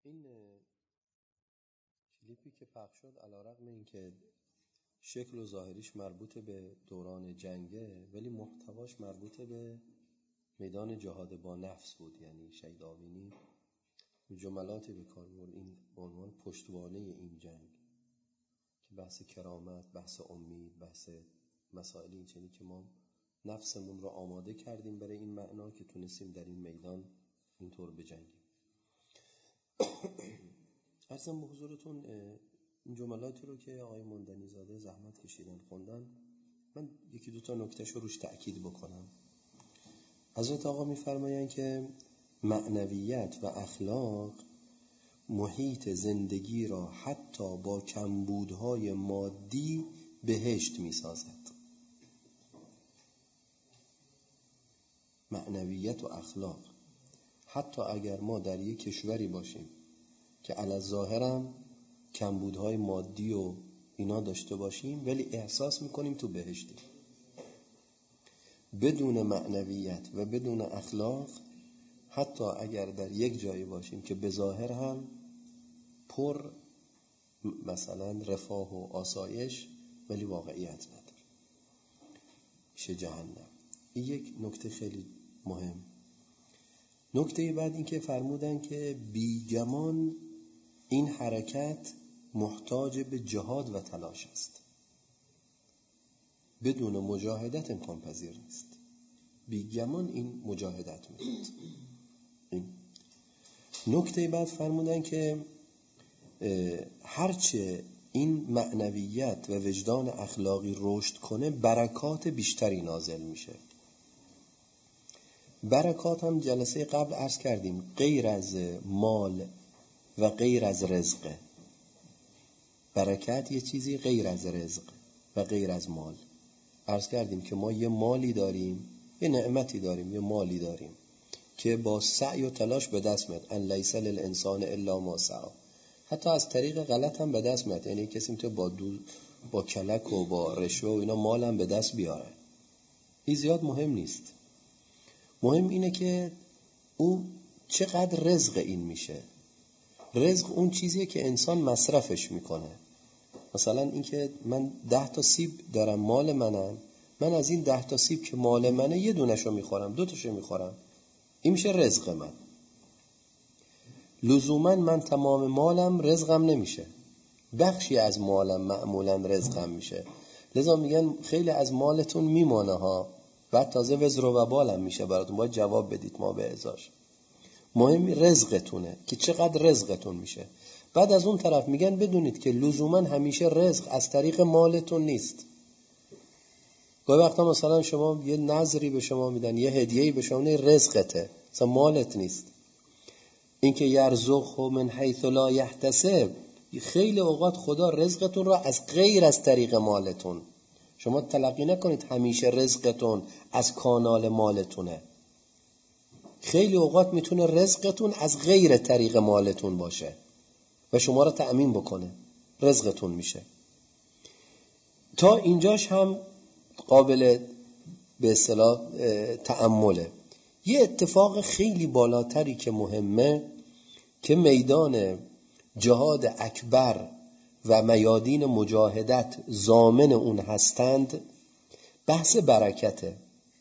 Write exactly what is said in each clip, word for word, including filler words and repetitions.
این کلیپی که پخش شد علیرغم اینکه شکل و ظاهریش مربوط به دوران جنگه، ولی محتواش مربوط به میدان جهاد با نفس بود. یعنی شهید آوینی جملاتی به کار برد این به عنوان پشتوانه این جنگ که بحث کرامت، بحث امید، بحث مسائل این چنینی که ما نفسمون رو آماده کردیم برای این معنا که تونستیم در این میدان اینطور بجنگیم. عرضم به حضورتون این جملاتی رو که آقای مندنی زاده زحمت کشیدن خوندن، من یکی دو تا نکتهش رو روش تأکید بکنم. حضرت آقا می‌فرمایند که معنویت و اخلاق محیط زندگی را حتی با کمبودهای مادی بهشت می‌سازد. معنویت و اخلاق، حتی اگر ما در یک کشوری باشیم که علی ظاهرم کمبودهای مادی و اینا داشته باشیم، ولی احساس میکنیم تو بهشتیم. بدون معنویت و بدون اخلاق، حتی اگر در یک جایی باشیم که به ظاهر هم پر مثلا رفاه و آسایش، ولی واقعیت نداره، میشه جهنم. این یک نکته خیلی مهم. نکته بعد این که فرمودن که بیگمان این حرکت محتاج به جهاد و تلاش است. بدون مجاهدت امکان پذیر نیست. بیگمان این مجاهدت میخواد. نکته بعد فرمودن که هرچه این معنویت و وجدان اخلاقی رشد کنه، برکات بیشتری نازل میشه. برکات هم جلسه قبل عرض کردیم غیر از مال و غیر از رزق. برکت یه چیزی غیر از رزق و غیر از مال. عرض کردیم که ما یه مالی داریم، یه نعمتی داریم، یه مالی داریم که با سعی و تلاش به دست میاد. ان لیس للانسان الا ما سعی. حتی از طریق غلط هم به دست میاد. یعنی کسی میتونه با دو با کلک و با رشوه و اینا مال هم به دست بیاره. این زیاد مهم نیست. مهم اینه که اون چقدر رزق این میشه. رزق اون چیزیه که انسان مصرفش میکنه. مثلا این که من ده تا سیب دارم مال منم، من از این ده تا سیب که مال منه یه دونشو میخورم، دو تاشو میخورم، این میشه رزق من. لزوما من تمام مالم رزقم نمیشه، بخشی از مالم معمولا رزقم میشه. لذا میگن خیلی از مالتون میمانه ها، بعد تازه وزر و وبالم میشه براتون، باید جواب بدید ما به ازاش. مهم رزقتونه که چقدر رزقتون میشه. بعد از اون طرف میگن بدونید که لزوما همیشه رزق از طریق مالتون نیست. گاهی وقتا مثلا شما یه نظری به شما میدن، یه هدیه‌ای به شما میدن، رزقته، مثلا مالت نیست. اینکه یرزقه من حیث لا یحتسب، خیلی اوقات خدا رزقتون رو از غیر از طریق مالتون. شما تلقی نکنید همیشه رزقتون از کانال مالتونه. خیلی اوقات میتونه رزقتون از غیر طریق مالتون باشه و شما رو تأمین بکنه، رزقتون میشه. تا اینجاش هم قابل به اصطلاح تأمله. یه اتفاق خیلی بالاتری که مهمه که میدان جهاد اکبر و میادین مجاهدت ضامن اون هستند، بحث برکته.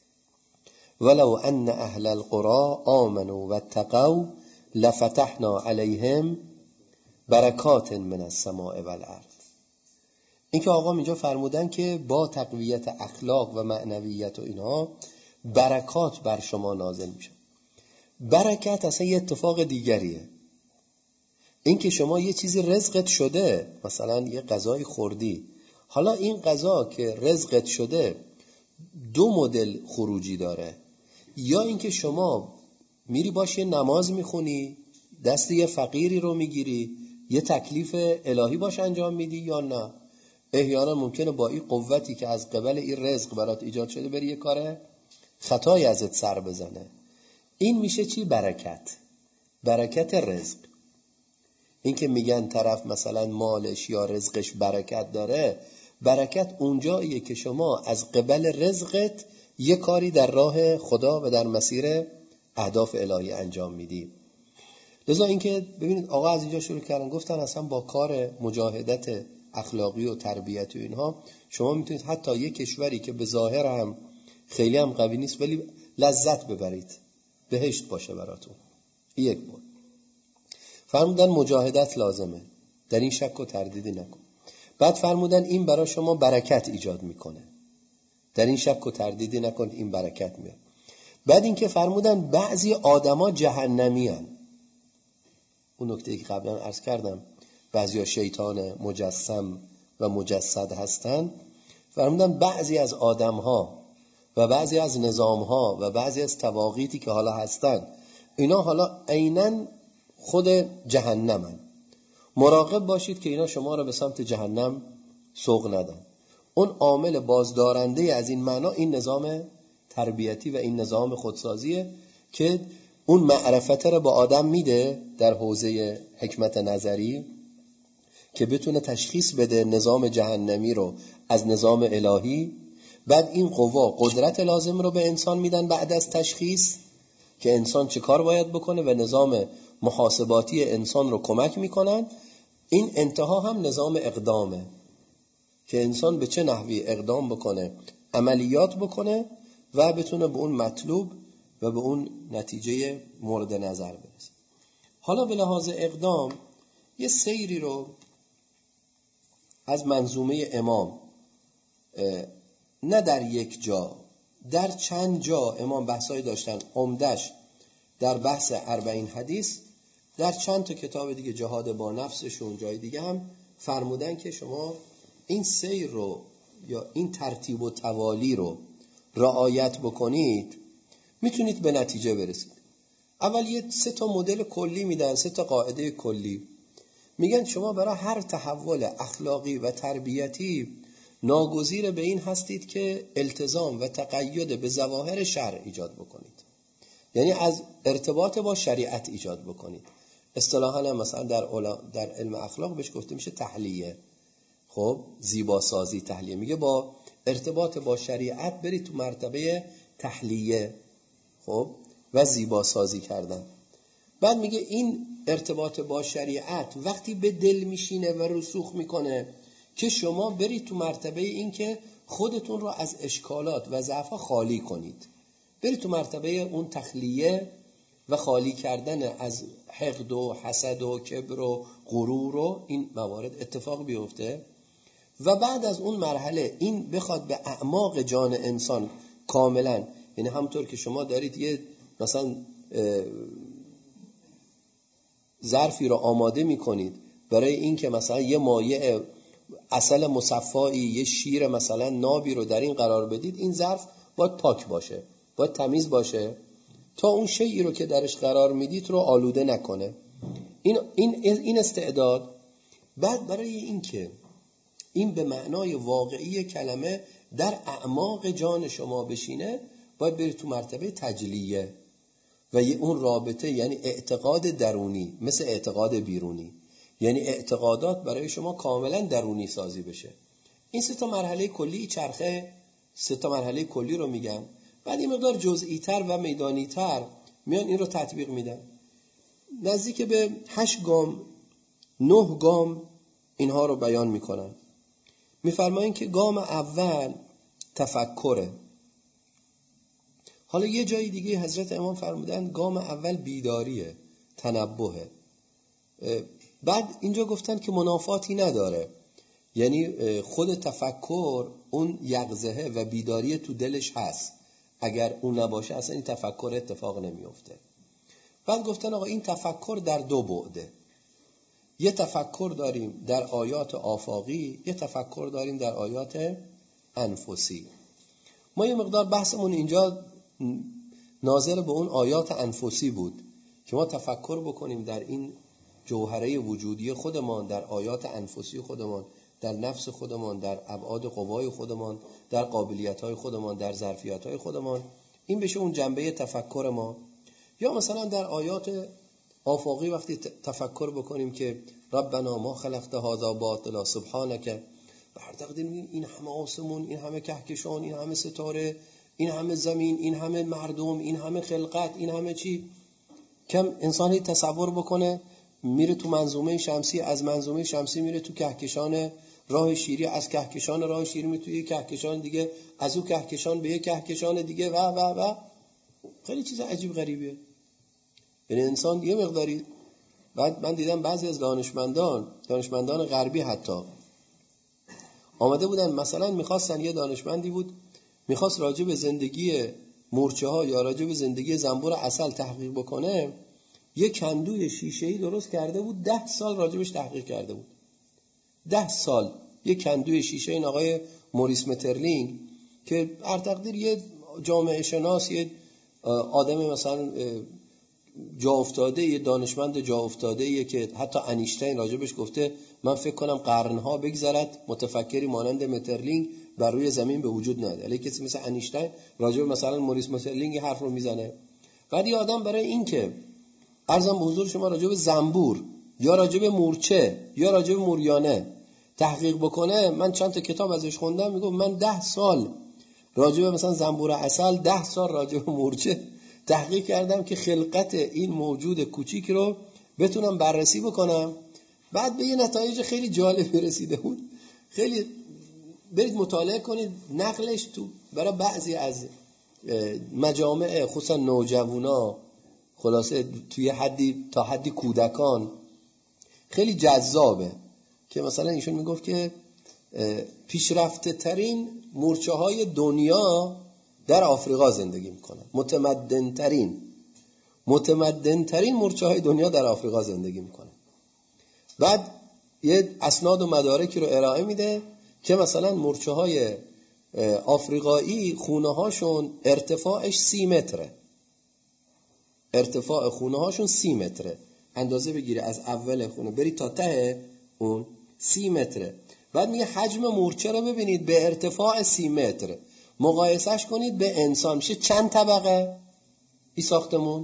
ولو ان اهل القرى آمنوا واتقوا لفتحنا علیهم برکات من السماء والارض. این که آقا اینجا فرمودن که با تقویت اخلاق و معنویت و اینها برکات بر شما نازل میشه. برکت اصلا یه اتفاق دیگریه. این که شما یه چیزی رزقت شده، مثلا یه غذای خوردی، حالا این غذا که رزقت شده دو مدل خروجی داره. یا اینکه شما میری باشه نماز میخونی، دست یه فقیری رو میگیری، یه تکلیف الهی باش انجام میدی، یا نه احیانا ممکنه با این قوتی که از قبل این رزق برات ایجاد شده بری یه کار خطایی ازت سر بزنه. این میشه چی؟ برکت. برکت رزق. این که میگن طرف مثلا مالش یا رزقش برکت داره، برکت اونجاییه که شما از قبل رزقت یه کاری در راه خدا و در مسیر اهداف الهی انجام میدی. لذا اینکه ببینید آقا از اینجا شروع کردن گفتن اصلا با کار مجاهدت اخلاقی و تربیتی و اینها شما میتونید حتی یک کشوری که به ظاهر هم خیلی هم قوی نیست ولی لذت ببرید، بهشت باشه براتون. یک بود. فرمودن مجاهدت لازمه، در این شک و تردیدی نکن. بعد فرمودن این برای شما برکت ایجاد میکنه، در این شک و تردیدی نکن، این برکت میاد. بعد اینکه فرمودن بعضی آدما جهنمی هن. اون نکته که قبلا عرض کردم بعضی ها شیطان مجسم و مجسد هستن. فرمودن بعضی از آدم ها و بعضی از نظام ها و بعضی از تواقیتی که حالا هستن اینا حالا عیناً خود جهنمن. مراقب باشید که اینا شما را به سمت جهنم سوق ندن. اون عامل بازدارنده از این معنا این نظام تربیتی و این نظام خودسازیه که اون معرفت رو با آدم میده در حوزه حکمت نظری که بتونه تشخیص بده نظام جهنمی رو از نظام الهی. بعد این قوا قدرت لازم رو به انسان میدن بعد از تشخیص که انسان چه کار باید بکنه و نظام محاسباتی انسان رو کمک میکنن. این انتها هم نظام اقدامه که انسان به چه نحوی اقدام بکنه، عملیات بکنه و بتونه به اون مطلوب و به اون نتیجه مورد نظر برسه. حالا به لحاظ اقدام یه سیری رو از منظومه امام نه در یک جا، در چند جا امام بحثایی داشتن. عمدش در بحث اربعین حدیث، در چند تا کتاب دیگه جهاد با نفسشون جای دیگه هم فرمودن که شما این سیر رو یا این ترتیب و توالی رو رعایت بکنید میتونید به نتیجه برسید. اول یه سه تا مدل کلی میدن، سه تا قاعده کلی. میگن شما برای هر تحول اخلاقی و تربیتی ناگزیر به این هستید که التزام و تقید به ظواهر شرع ایجاد بکنید، یعنی از ارتباط با شریعت ایجاد بکنید. اصطلاحاً هم مثلا در, در علم اخلاق بهش گفته میشه تحلیه. خب زیبا سازی تحلیه، میگه با ارتباط با شریعت برید تو مرتبه تحلیه خب و زیبا سازی کردن. بعد میگه این ارتباط با شریعت وقتی به دل میشینه و رسوخ میکنه که شما برید تو مرتبه این که خودتون رو از اشکالات و ضعف‌ها خالی کنید، برید تو مرتبه اون تخلیه و خالی کردن از حقد و حسد و کبر و غرور و این موارد اتفاق بیفته. و بعد از اون مرحله این بخواد به اعماق جان انسان کاملا، یعنی همونطور که شما دارید یه مثلا ظرفی رو آماده میکنید برای این که مثلا یه مایع عسل مصفایی، یه شیر مثلا نابی رو در این قرار بدید، این ظرف باید پاک باشه، باید تمیز باشه تا اون شیئی رو که درش قرار میدید رو آلوده نکنه. این این این استعداد. بعد برای این که این به معنای واقعی کلمه در اعماق جان شما بشینه باید برید تو مرتبه تجلیه و اون رابطه، یعنی اعتقاد درونی مثل اعتقاد بیرونی، یعنی اعتقادات برای شما کاملا درونی سازی بشه. این سه تا مرحله کلی چرخه سه تا مرحله کلی رو میگن. بعد این مقدار جزئی تر و میدانی تر میان این رو تطبیق میدن. نزدیک به هشت گام نه گام اینها رو بیان میکنن. میفرمایند که گام اول تفکره. حالا یه جای دیگه حضرت امام فرمودن گام اول بیداریه، تنبهه. بعد اینجا گفتن که منافاتی نداره، یعنی خود تفکر اون یقظه و بیداری تو دلش هست، اگر اون نباشه اصلا این تفکر اتفاق نمیفته. بعد گفتن آقا این تفکر در دو بعده، یه تفکر داریم در آیات آفاقی، یه تفکر داریم در آیات انفسی. ما یه مقدار بحثمون اینجا ناظر به اون آیات انفسی بود که ما تفکر بکنیم در این جوهره وجودی خودمان، در آیات انفسی خودمان، در نفس خودمان، در ابعاد قوای خودمان، در قابلیت‌های خودمان، در ظرفیت‌های خودمان. این بشه اون جنبه تفکر ما. یا مثلا در آیات آفاقی وقتی تفکر بکنیم که ربنا ما خلقت هذا باطلا سبحانك، بردقدیم این همه آسمون، این همه کهکشان، این همه ستاره، این همه زمین، این همه مردم، این همه خلقت، این همه چی، کم انسانی تصور بکنه میره تو منظومه شمسی، از منظومه شمسی میره تو کهکشان راه شیری، از کهکشان راه شیری میره تو یک کهکشان دیگه، از اون کهکشان به یک کهکشان دیگه و و و خیلی چیز عجیب غریبیه. یعنی انسان یه مقداری، بعد من دیدم بعضی از دانشمندان دانشمندان غربی حتی آمده بودن، مثلا میخواستن، یه دانشمندی بود میخواست راجع به زندگی مورچه ها یا راجع به زندگی زنبور عسل تحقیق بکنه، یه کندوی شیشه‌ای درست کرده بود، ده سال راجبش تحقیق کرده بود. ده سال یه کندوی شیشه. این آقای موریس مترلینگ که هر تقدیر یه جامعه شناس، یه آدم مثلا جا افتاده، یه دانشمند جا افتاده، یه که حتی انیشتین راجبش گفته من فکر کنم قرنها بگذرد متفکری مانند مترلینگ بر روی زمین به وجود نیاد. علی کسی مثل انیشتین راجب مثلا موریس مترلینگ یه حرف رو میزنه. بعد یه آدم برای این که عرضم به حضور شما راجب زنبور یا راجب مورچه یا راجب موریانه تحقیق بکنه، من چند تا کتاب ازش خوندم، میگم من ده سال راجب مثلا زنبور عسل، ده سال راجب مورچه تحقیق کردم که خلقت این موجود کوچیک رو بتونم بررسی بکنم. بعد به یه نتایج خیلی جالب رسیده بود. خیلی برید مطالعه کنید، نقلش تو برای بعضی از مجامع خصوصا نوجوانا، خلاصه توی حدی تا حدی کودکان خیلی جذابه که مثلا ایشون میگفت که پیشرفته ترین مورچه های دنیا در آفریقا زندگی میکنن، متمدن ترین متمدن ترین مورچه های دنیا در آفریقا زندگی میکنن. بعد یه اسناد و مدارکی رو ارائه میده که مثلا مورچه های آفریقایی خونه هاشون ارتفاعش سی متره، ارتفاع خونه هاشون سی متره، اندازه بگیره از اول خونه بری تا ته اون سی متره. بعد میگه حجم مورچه رو ببینید به ارتفاع سی متر مقایسش کنید به انسان، میشه چند طبقه این ساختمون؟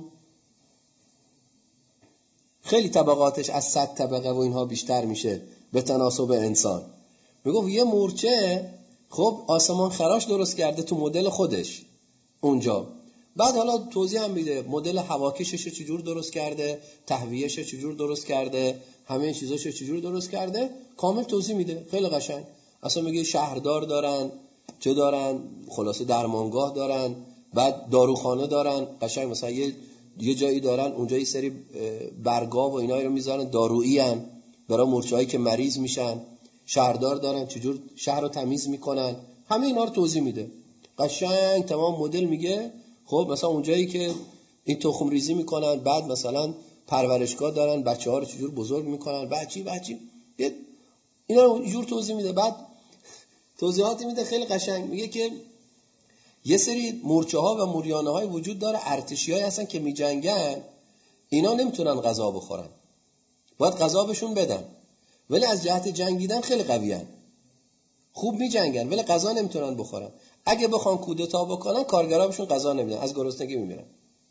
خیلی طبقاتش از صد طبقه و اینها بیشتر میشه به تناسب انسان. میگه یه مورچه خب آسمان خراش درست کرده تو مدل خودش اونجا. بعد حالا توضیح هم میده مدل هواکشش چجور درست کرده، تهویهش چجور درست کرده، همه چیزاشو چجور درست کرده، کامل توضیح میده، خیلی قشنگ. اصلا میگه شهردار دارن، چه دارن، خلاصه درمانگاه دارن، بعد داروخانه دارن، قشنگ مثلا یه یه جایی دارن اونجا یه سری برگا و اینایی رو میذارن دارویی ان برای مورچه‌هایی که مریض میشن، شهردار دارن، چجور شهر رو تمیز میکنن، همه اینا رو توضیح میده قشنگ تمام مدل. میگه خب مثلا اونجایی که این تخم ریزی میکنن، بعد مثلا پرورشگاه دارن، بچه‌ها رو چجور بزرگ میکنن، بچی بچی اینا رو یه جور توضیح میده. بعد توضیحاتی میده خیلی قشنگ. میگه که یه سری مورچه‌ها و موریانه‌های وجود داره، ارتشیایی هستن که میجنگن، اینا نمیتونن غذا بخورن، باید غذا بهشون بدن، ولی از جهت جنگیدن خیلی قویان، خوب میجنگن ولی غذا نمیتونن بخورن. اگه بخوان کودتا بکنن کارگرا بهشون غذا نمیدن، از گرسنگی میمیرن.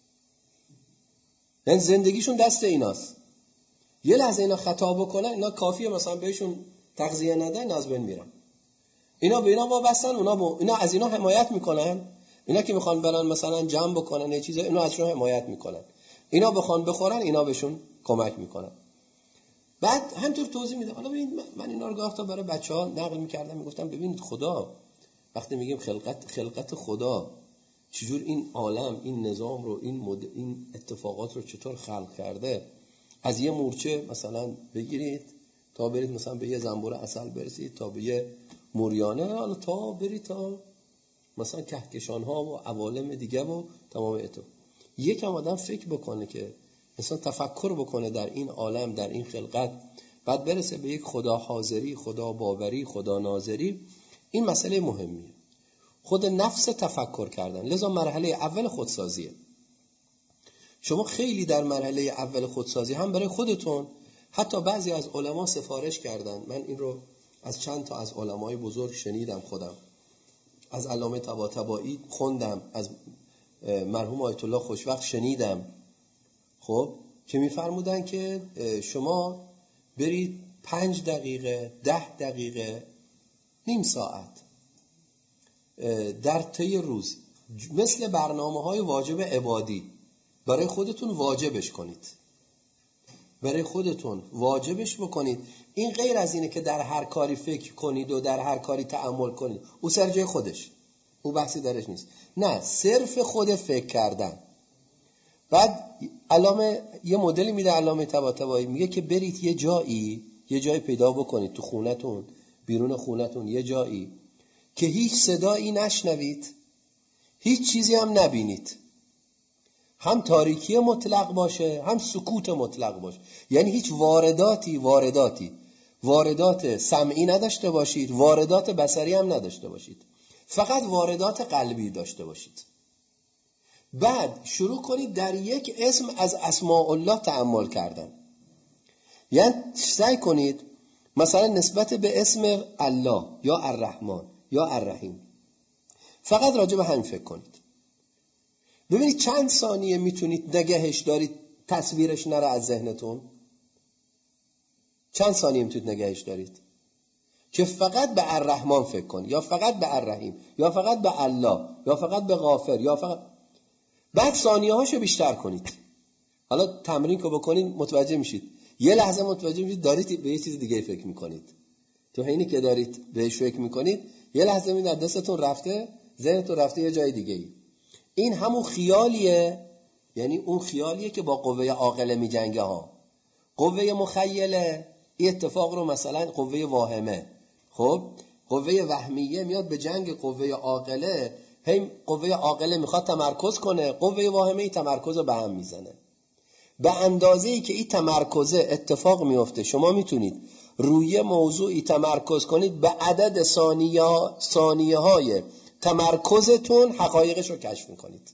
یعنی زندگیشون دست ایناست. یه لحظه اینا خطا بکنن، اینا کافیه مثلا بهشون تغذیه ندن، اینا از بین میرن. اینا به اینا وابستن، اونا با اینا از اینا حمایت میکنن. اینا که میخوان برن مثلا جمع بکنن یه چیزا، اینا ازشون حمایت میکنن. اینا بخوان بخورن، اینا بهشون کمک میکنن. بعد همینطور توضیح میده. حالا ببین من اینا رو گاه تا برای بچه‌ها نقل میکردم، میگفتم ببینید خدا وقتی میگیم خلقت خلقت خدا چجور این عالم، این نظام رو، این مد... این اتفاقات رو چطور خلق کرده، از یه مورچه مثلا بگیرید تا برید مثلا به یه زنبور عسل برسید، تا به یه موریانه، حالا تا برید تا مثلا کهکشان ها و عوالم دیگه و تمام اتو. یکم آدم فکر بکنه که مثلا تفکر بکنه در این عالم، در این خلقت، بعد برسه به یک خدا حاضری، خدا باوری، خدا ناظری. این مسئله مهمیه، خود نفس تفکر کردن. لذا مرحله اول خودسازیه. شما خیلی در مرحله اول خودسازی هم برای خودتون، حتی بعضی از علما سفارش کردن، من این رو از چند تا از علمای بزرگ شنیدم خودم، از علامه طباطبایی خوندم، از مرحوم آیت الله خوشوقت شنیدم، خب که میفرمودن که شما برید پنج دقیقه، ده دقیقه، نیم ساعت در طی روز مثل برنامه‌های واجب عبادی برای خودتون واجبش کنید، برای خودتون واجبش بکنید. این غیر از اینه که در هر کاری فکر کنید و در هر کاری تأمل کنید، او سر جای خودش، او بحثی درش نیست. نه، صرف خود فکر کردن. بعد علامه یه مدلی میده، علامه طباطبایی میگه که برید یه جایی، یه جایی پیدا بکنید تو خونتون، بیرون خونتون یه جایی که هیچ صدایی نشنوید، هیچ چیزی هم نبینید، هم تاریکی مطلق باشه هم سکوت مطلق باشه. یعنی هیچ وارداتی وارداتی واردات سمعی نداشته باشید، واردات بصری هم نداشته باشید، فقط واردات قلبی داشته باشید. بعد شروع کنید در یک اسم از اسماء الله تأمل کردن. یعنی سعی کنید مثلا نسبت به اسم الله یا الرحمن یا الرحیم فقط راجع به همین فکر کنید. ببینید چند ثانیه میتونید نگهش دارید، تصویرش نره از ذهنتون. چند ثانیه میتونید نگهش دارید که فقط به الرحمن فکر کنید، یا فقط به الرحیم، یا فقط به الله، یا فقط به غافر، یا فقط. بعد ثانیه هاشو بیشتر کنید. حالا تمرین که بکنید متوجه میشید، یه لحظه متوجه میشید دارید به یه چیز دیگه فکر میکنید. تو حینی که دارید بهش فکر میکنید یه لحظه میبینید دستتون رفته، ذهنتون رفته یه جای دیگه ای. این همون خیالیه، یعنی اون خیالیه که با قوه عاقله میجنگه ها. قوه مخیله این اتفاق رو مثلا قوه واهمه، خب قوه وهمیه میاد به جنگ قوه عاقله، هی قوه عاقله میخواد تمرکز کنه، قوه واهمه این تمرکز رو به هم میزنه. به اندازه‌ای که این تمرکز اتفاق میفته شما میتونید روی موضوعی تمرکز کنید، به عدد ثانیه ثانیه های تمرکزتون حقایقش رو کشف میکنید.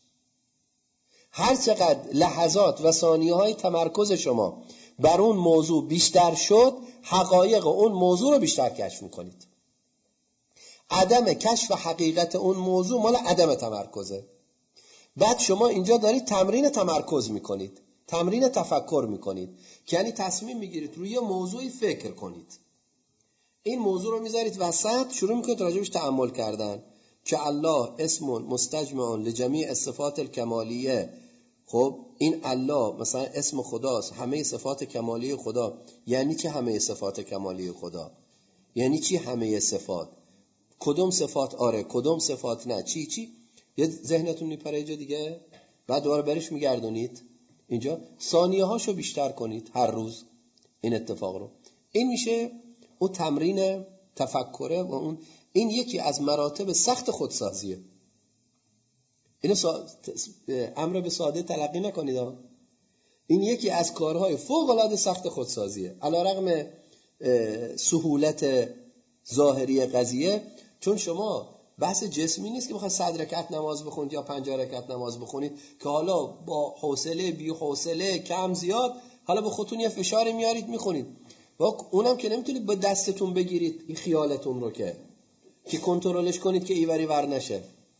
هر چقدر لحظات و ثانیه های تمرکز شما بر اون موضوع بیشتر شد، حقایق اون موضوع رو بیشتر کشف میکنید. عدم کشف حقیقت اون موضوع مال عدم تمرکزه. بعد شما اینجا دارید تمرین تمرکز میکنید، تمرین تفکر میکنید، که یعنی تصمیم میگیرید روی موضوعی فکر کنید. این موضوع رو میذارید وسط، شروع میکنید راجبش تأمل کردن که الله اسم مستجمع لجمیع الصفات الکمالیه. خب این الله مثلا اسم خداست، همه صفات کمالی خدا. یعنی چه همه صفات کمالی خدا؟ یعنی چی همه صفات؟ کدوم صفات آره، کدوم صفات نه، چی چی؟ یه ذهنتون میپره جا دیگه، بعد دوباره برش میگردونید اینجا. ثانیه هاشو بیشتر کنید هر روز این اتفاق رو. این میشه اون تمرین تفکره و اون این یکی از مراتب سخت خودسازیه. اینو سا... امر به ساده تلقی نکنید ها. این یکی از کارهای فوق العاده سخت خودسازیه، علی رغم سهولت ظاهری قضیه. چون شما بحث جسمی نیست که بخواید صد رکعت نماز بخونید یا پنجاه رکعت نماز بخونید که حالا با حوصله بی حوصله کم زیاد حالا به خودتون یه فشاری میارید میخونید. و اونم که نمیتونید با دستتون بگیرید این خیالتون رو که که کنترلش کنید که ایوری ور نشه.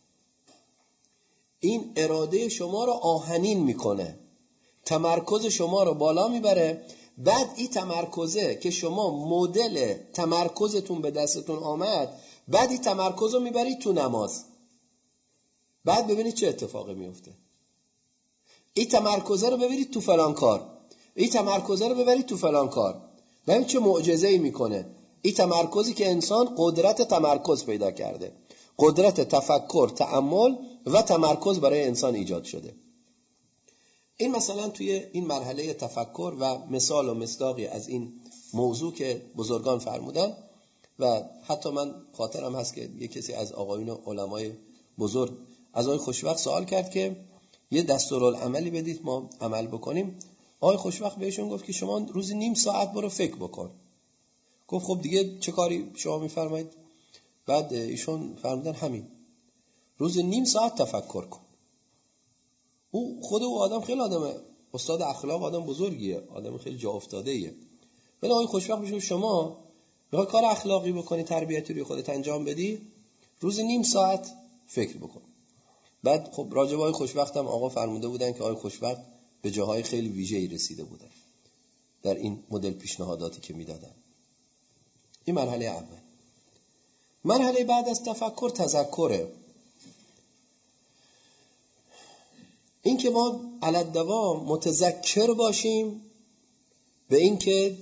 این اراده شما رو آهنین میکنه، تمرکز شما رو بالا میبره. بعد این تمرکزه که شما مدل تمرکزتون به دستتون آمد، بعد این تمرکز رو میبرید تو نماز. بعد ببینید چه اتفاقی میفته. این تمرکزه رو ببرید تو فلان کار، این تمرکزه رو ببرید تو فلان کار. ببینید چه معجزه‌ای میکنه. این تمرکزی که انسان قدرت تمرکز پیدا کرده، قدرت تفکر، تأمل و تمرکز برای انسان ایجاد شده. این مثلا توی این مرحله تفکر و مثال و مصداقی از این موضوع که بزرگان فرمودن. و حتی من خاطرم هست که یک کسی از آقایون علمای بزرگ از آقای خوشوقت سوال کرد که یه دستورالعملی بدید ما عمل بکنیم. آقای خوشوقت بهشون گفت که شما روزی نیم ساعت برو فکر بکن. گفت خب دیگه چه کاری شما میفرمایید؟ بعد ایشون فرمودن همین، روز نیم ساعت تفکر کن. او خود او آدم خیلی آدم استاد اخلاق، آدم بزرگیه، آدم خیلی جا افتاده ایه. ولی آقای خوشوقت میگه شما میخوای کار اخلاقی بکنی، تربیتی روی خودت انجام بدی، روز نیم ساعت فکر بکن. بعد خب راجع به آقای خوشوقت هم آقا فرموده بودن که آقای خوشوقت به جاهای خیلی ویژه‌ای رسیده بودن در این مدل پیشنهاداتی که میدادن. این مرحله اول. مرحله بعد از تفکر تذکره. این که ما علالدوام متذکر باشیم به این که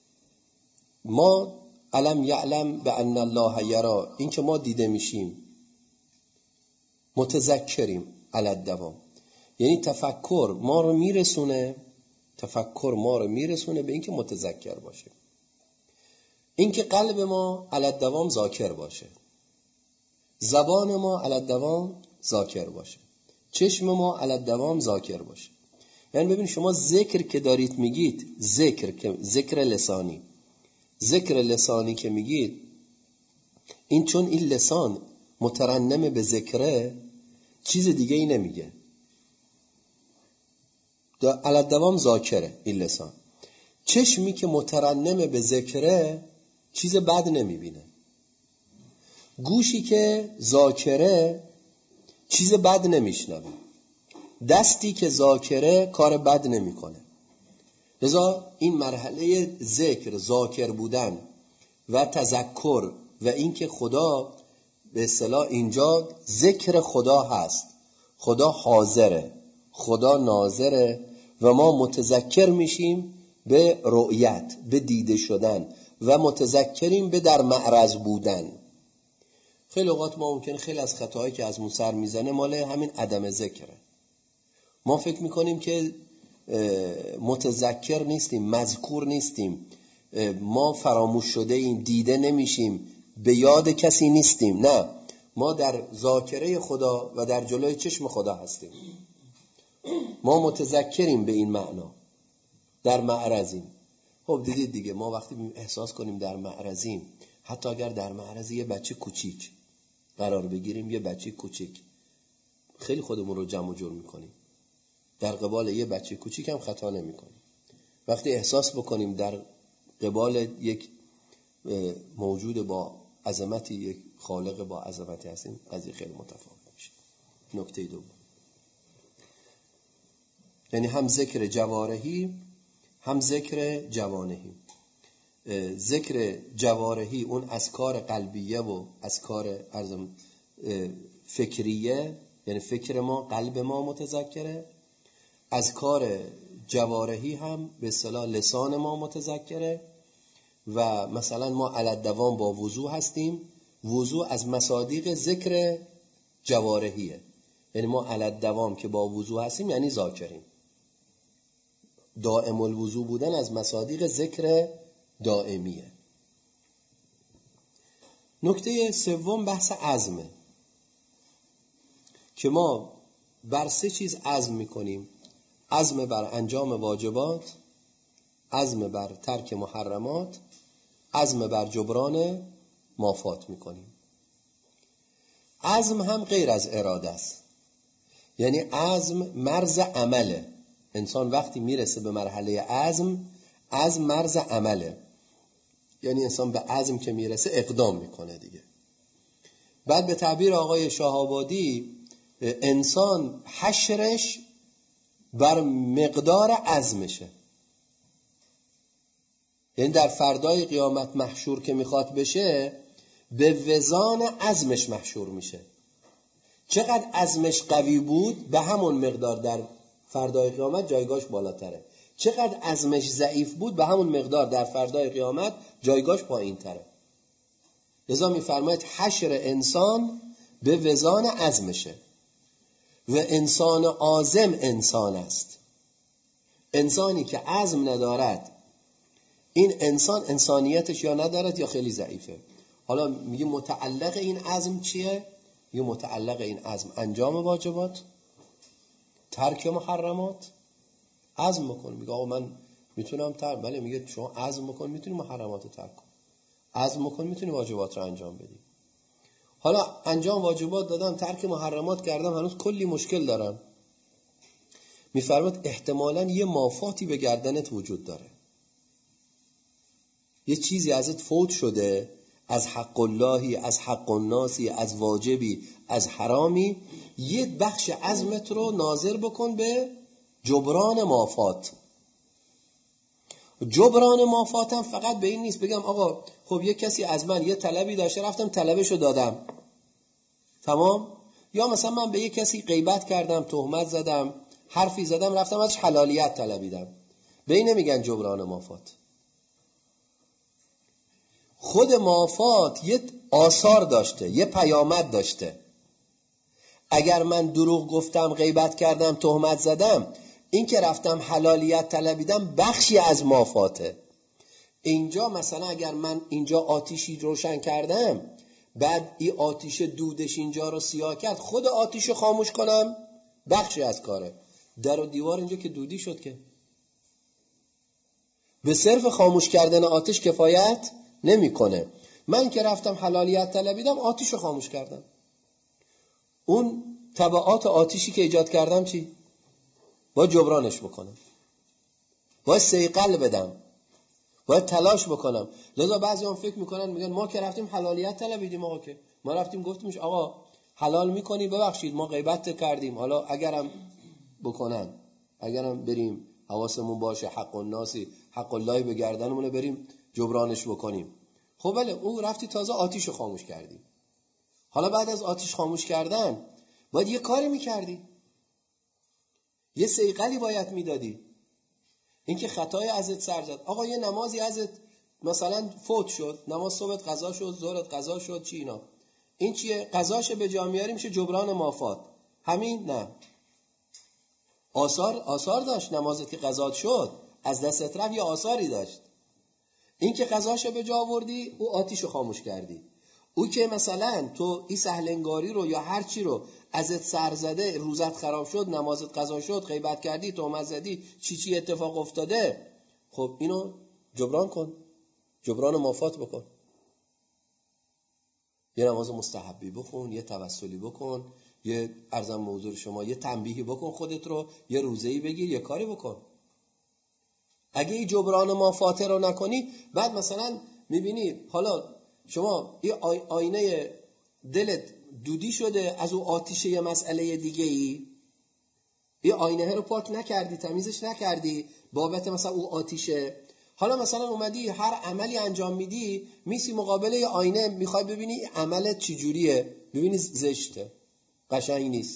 ما علم یعلم به ان الله یرا، این که ما دیده میشیم، متذکریم علالدوام، یعنی تفکر ما رو میرسونه تفکر ما رو میرسونه به این که متذکر باشه. این که قلب ما علالدوام ذاکر باشه، زبان ما علالدوام ذاکر باشه، چشم ما علالدوام ذاکر باشه. یعنی ببین شما ذکر که دارید میگید، ذکر که ذکر لسانی ذکر لسانی که میگید، این چون این لسان مترنم به ذکره، چیز دیگه ای نمیگه، علالدوام ذاکره این لسان. چشمی که مترنم به ذکره چیز بد نمیبینه، گوشی که ذاکره چیز بد نمیشنوه، دستی که ذاکره کار بد نمیکنه. لذا این مرحله ذکر، ذاکر بودن و تذکر و این که خدا به اصطلاح اینجا ذکر خدا هست، خدا حاضره، خدا ناظره و ما متذکر میشیم به رؤیت، به دیده شدن و متذکریم به در معرض بودن. خیلی اوقات ما ممکن خیلی از خطاهایی که از مون سر میزنه مال همین عدم ذکره. ما فکر میکنیم که متذکر نیستیم، مذکور نیستیم، ما فراموش شده ایم، دیده نمیشیم، به یاد کسی نیستیم. نه، ما در ذاکره خدا و در جلوی چشم خدا هستیم. ما متذکریم به این معنا، در معرضیم. خب دیدید دیگه، ما وقتی احساس کنیم در معرضیم، حتی اگر در معرض یه بچه کوچیک قرار بگیریم، یه بچه کوچیک، خیلی خودمون رو جمع و جور میکنیم، در قبال یه بچه کوچیک هم خطا نمی کنیم. وقتی احساس بکنیم در قبال یک موجود با عظمتی، یک خالق با عظمتی هستیم، قضیه خیلی متفاوت میشه. نکته دوم، یعنی هم ذکر جوارحی هم ذکر جوانحی. ذکر جوارحی اون اذکار قلبیه و اذکار فکریه، یعنی فکر ما، قلب ما متذکره. اذکار جوارحی هم به اصطلاح لسان ما متذکره. و مثلا ما علالدوام با وضو هستیم، وضو از مصادیق ذکر جوارحیه، یعنی ما علالدوام که با وضو هستیم یعنی ذاکریم. دائم الوضو بودن از مصادیق ذکر دائمیه. نکته سوم بحث عزمه که ما بر سه چیز عزم میکنیم: عزم بر انجام واجبات، عزم بر ترک محرمات، عزم بر جبران مافات میکنیم. عزم هم غیر از اراده است، یعنی عزم مرز عمله. انسان وقتی میرسه به مرحله عزم، عزم مرز عمله، یعنی انسان به عزم که میرسه اقدام میکنه دیگه. بعد به تعبیر آقای شاه‌آبادی، انسان حشرش بر مقدار عزمشه، یعنی در فردای قیامت محشور که میخواد بشه، به وزان عزمش محشور میشه. چقدر عزمش قوی بود به همون مقدار در فردای قیامت جایگاهش بالاتره، چقدر عزمش ضعیف بود به همون مقدار در فردای قیامت جایگاهش پایین تره. لذا میفرماید حشر انسان به وزان عزمشه و انسان عازم انسان است. انسانی که عزم ندارد، این انسان انسانیتش یا ندارد یا خیلی ضعیفه. حالا میگه متعلق این عزم چیه؟ میگه متعلق این عزم انجام واجبات، ترک محرمات. عزم بکن، میگه آقا من میتونم ترک، بله میگه شما عزم بکن میتونی محرمات رو ترک کن، عزم بکن میتونی واجبات رو انجام بدی. حالا انجام واجبات دادم، ترک محرمات کردم، هنوز کلی مشکل دارم. میفرماد احتمالاً یه مافاتی به گردنت وجود داره، یه چیزی ازت فوت شده، از حق اللهی، از حق الناسی، از واجبی، از حرامی. یه بخش عزمت رو ناظر بکن به جبران مافات. جبران مافاتم فقط به این نیست بگم آقا خب یه کسی از من یه طلبی داشته، رفتم طلبشو دادم، تمام. یا مثلا من به یه کسی غیبت کردم، تهمت زدم، حرفی زدم رفتم ازش حلالیت طلبیدم، به این نمیگن جبران مافات. خود مافات یه آثار داشته، یه پیامد داشته. اگر من دروغ گفتم، غیبت کردم، تهمت زدم، این که رفتم حلالیت طلبیدم بخشی از مافاته. اینجا مثلا اگر من اینجا آتیشی روشن کردم، بعد این آتیش دودش اینجا رو سیاه کرد، خود آتیش رو خاموش کنم بخشی از کاره. در و دیوار اینجا که دودی شد که به صرف خاموش کردن آتش کفایت نمیکنه. من که رفتم حلالیت طلبیدم، آتش رو خاموش کردم. اون تبعات آتیشی که ایجاد کردم چی؟ باید جبرانش بکنم، باید صیقل بدم، باید تلاش بکنم. لذا بعضی هم فکر میکنن، میگن ما که رفتیم حلالیت طلبیدیم، آقا که ما رفتیم گفتیمش آقا حلال میکنی، ببخشید ما غیبت کردیم، حالا اگرم بکنن، اگرم بریم حواسمون باشه حق الناسی حق الله به گردنمونه، بریم جبرانش بکنیم. خب بله، اون رفتی تازه آتیش رو خاموش کردی. حالا بعد از آتیش خاموش کردن باید یه کاری میکردی، یه صیقلی باید میدادی. این که خطای ازت سر زد، آقا یه نمازی ازت مثلا فوت شد، نماز صبحت قضا شد، ظهرت قضا شد، چی اینا، این چیه؟ قضاش به جا میاری میشه جبران مافات. همین نه، آثار آثار داشت. نمازت که قضا شد از دستت رفت، یه آثاری داشت. این که قضاش به جا آوردی، او آتیشو خاموش کردی. او که مثلا تو این سهلنگاری رو یا هر چی رو ازت سر زده، روزت خراب شد، نمازت قضا شد، غیبت کردی، تهمت زدی، چی چی اتفاق افتاده، خب اینو جبران کن، جبران مافات بکن. یه نماز مستحبی بخون، یه توسلی بکن، یه ارزم موضوع شما یه تنبیهی بکن خودت رو، یه روزه‌ای بگیر، یه کاری بکن. اگه این جبران مافات رو نکنی، بعد مثلا میبینی حالا شما این آینه دلت دودی شده از او آتیشه یه مسئله دیگه ای، این آینه رو پاک نکردی، تمیزش نکردی بابت مثلا او آتیشه. حالا مثلا اومدی هر عملی انجام میدی، میسی مقابل یه آینه، میخوای ببینی عملت چی جوریه، ببینی زشته، قشنگ نیست.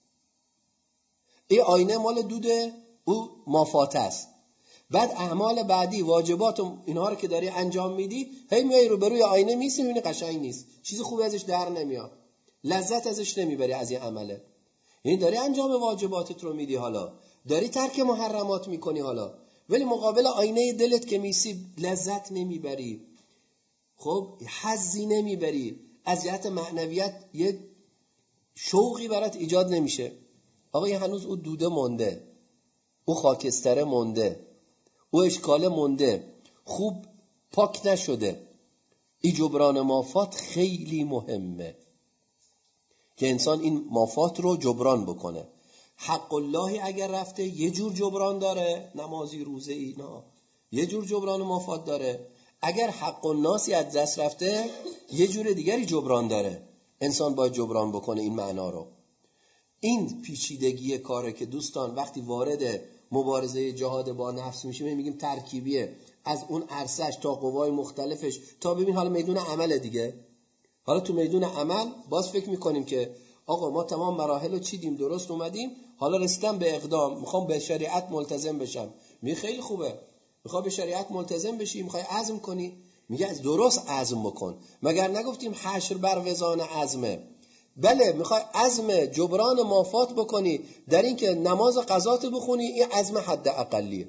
این آینه مال دوده، او مافات است. بعد اعمال بعدی، واجبات و اینها رو که داری انجام میدی، هی میای رو بروی آینه میسی، میبینی قشنگ نیست، چیز خوبی ازش در نمیاد، لذت ازش نمیبری از این عمله. یعنی داری انجام واجباتت رو میدی، حالا داری ترک محرمات میکنی، حالا ولی مقابل آینه دلت که میسی لذت نمیبری، خب حظی نمیبری، از جهت معنویت یه شوقی برات ایجاد نمیشه. آقا یه هنوز او دوده مونده، او خاکستره مونده، او اشکال مونده، خوب پاک نشده. این جبران مافات خیلی مهمه که انسان این مافات رو جبران بکنه. حق الله اگر رفته یه جور جبران داره، نمازی روزه اینا یه جور جبران مافات داره. اگر حق الناسی از دست رفته یه جور دیگری جبران داره. انسان باید جبران بکنه این معنا رو. این پیچیدگی کاره که دوستان وقتی وارد مبارزه جهاد با نفس میشیم، میگیم ترکیبیه، از اون عرصه‌اش تا قوای مختلفش تا ببین حالا میدون عمل دیگه. حالا تو میدون عمل باز فکر میکنیم که آقا ما تمام مراحل رو چیدیم، درست اومدیم، حالا رسیدم به اقدام، میخوام به شریعت ملتزم بشم. میگه خیلی خوبه، میخوای به شریعت ملتزم بشی، میخوای عزم کنی، میگه از درست عزم بکن. مگر نگفتیم حشر بر وزان عزمه؟ بله، میخوای عزم جبران مافات بکنی در این که نماز قضات بخونی، این عزم حد اقلیه.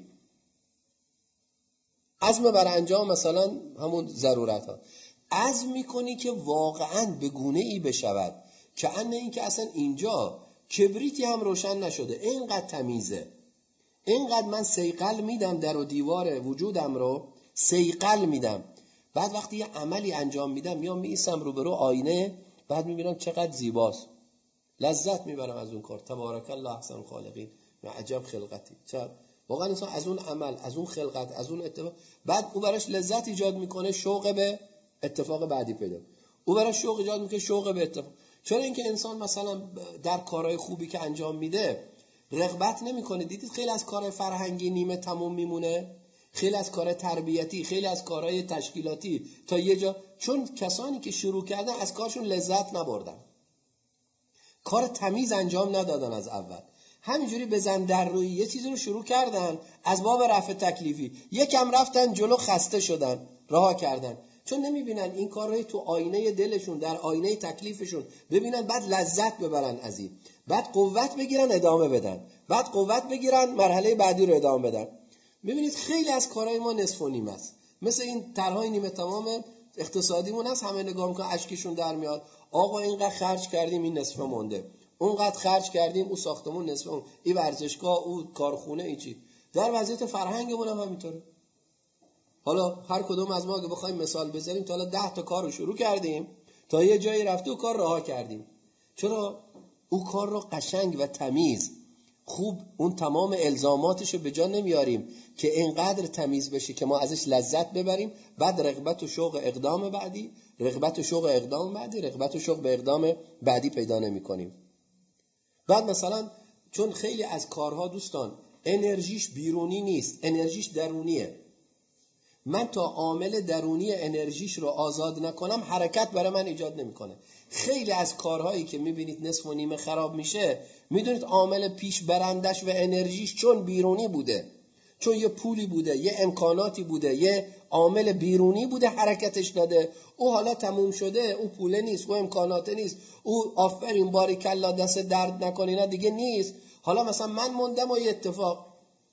عزم بر انجام مثلا همون ضرورت ها، عزم میکنی که واقعا به گونه ای بشود که ان این که اصلا اینجا کبریتی هم روشن نشده، اینقدر تمیزه، اینقدر من صیقل میدم در و دیوار وجودم رو، صیقل میدم. بعد وقتی یه عملی انجام میدم، میام میایستم روبرو آینه، بعد میبینم چقدر زیباست، لذت میبرم از اون کار. تبارک الله احسن الخالقین، عجب خلقتی. چرا واقعا انسان از اون عمل، از اون خلقت، از اون اتفاق، بعد او براش لذت ایجاد میکنه، شوق به اتفاق بعدی پیدا، او براش شوق ایجاد میکنه، شوق به اتفاق. چرا اینکه انسان مثلا در کارهای خوبی که انجام میده رغبت نمیکنه. دیدید خیلی از کارهای فرهنگی نیمه تموم میمونه، خیلی از کارهای تربیتی، خیلی از کارهای تشکیلاتی تا یه جا، چون کسانی که شروع کردن از کارشون لذت نبردن، کار تمیز انجام ندادن از اول. همینجوری بزن در روی یه چیزی رو شروع کردن از باب رفع تکلیفی، یکم رفتن جلو خسته شدن رها کردن، چون نمیبینن این کار رو تو آینه دلشون در آینه تکلیفشون ببینن، بعد لذت ببرن از این، بعد قوت بگیرن ادامه بدن، بعد قوت بگیرن مرحله بعدی رو ادامه بدن. ببینید خیلی از کارهای ما نصف و نیم است، مثل این طرحهای نیمه تمام اقتصادیمون هست، همه نگاه میکنن اشکشون در میاد، آقا اینقدر خرج کردیم این نصف مونده، اونقدر خرج کردیم اون ساختمون نصف، اون این ورزشگاه، اون کارخونه، این چی. در وضعیت فرهنگمون هم همینطوره. حالا هر کدوم از ما اگه بخوایم مثال بزنیم تا حالا ده تا کار رو شروع کردیم، تا یه جایی رفته و کار رها کردیم. چرا؟ اون کار رو قشنگ و تمیز خوب اون تمام الزاماتش رو به جا نمیاریم که اینقدر تمیز بشه که ما ازش لذت ببریم، بعد رغبت و شوق اقدام بعدی، رغبت و شوق اقدام بعدی، رغبت و شوق به اقدام بعدی پیدا نمی‌کنیم. بعد مثلا چون خیلی از کارها دوستان انرژیش بیرونی نیست، انرژیش درونیه، من تا عامل درونی انرژیش رو آزاد نکنم حرکت برای من ایجاد نمیکنه. خیلی از کارهایی که میبینید نصف و نیمه خراب میشه، میدونید عامل پیش برندش و انرژیش چون بیرونی بوده، چون یه پولی بوده، یه امکاناتی بوده، یه عامل بیرونی بوده حرکتش داده، او حالا تموم شده، او پوله نیست، او امکانات نیست، او آفرین باریکلا دست درد نکن اینا دیگه نیست، حالا مثلا من موندم و یه اتفاق،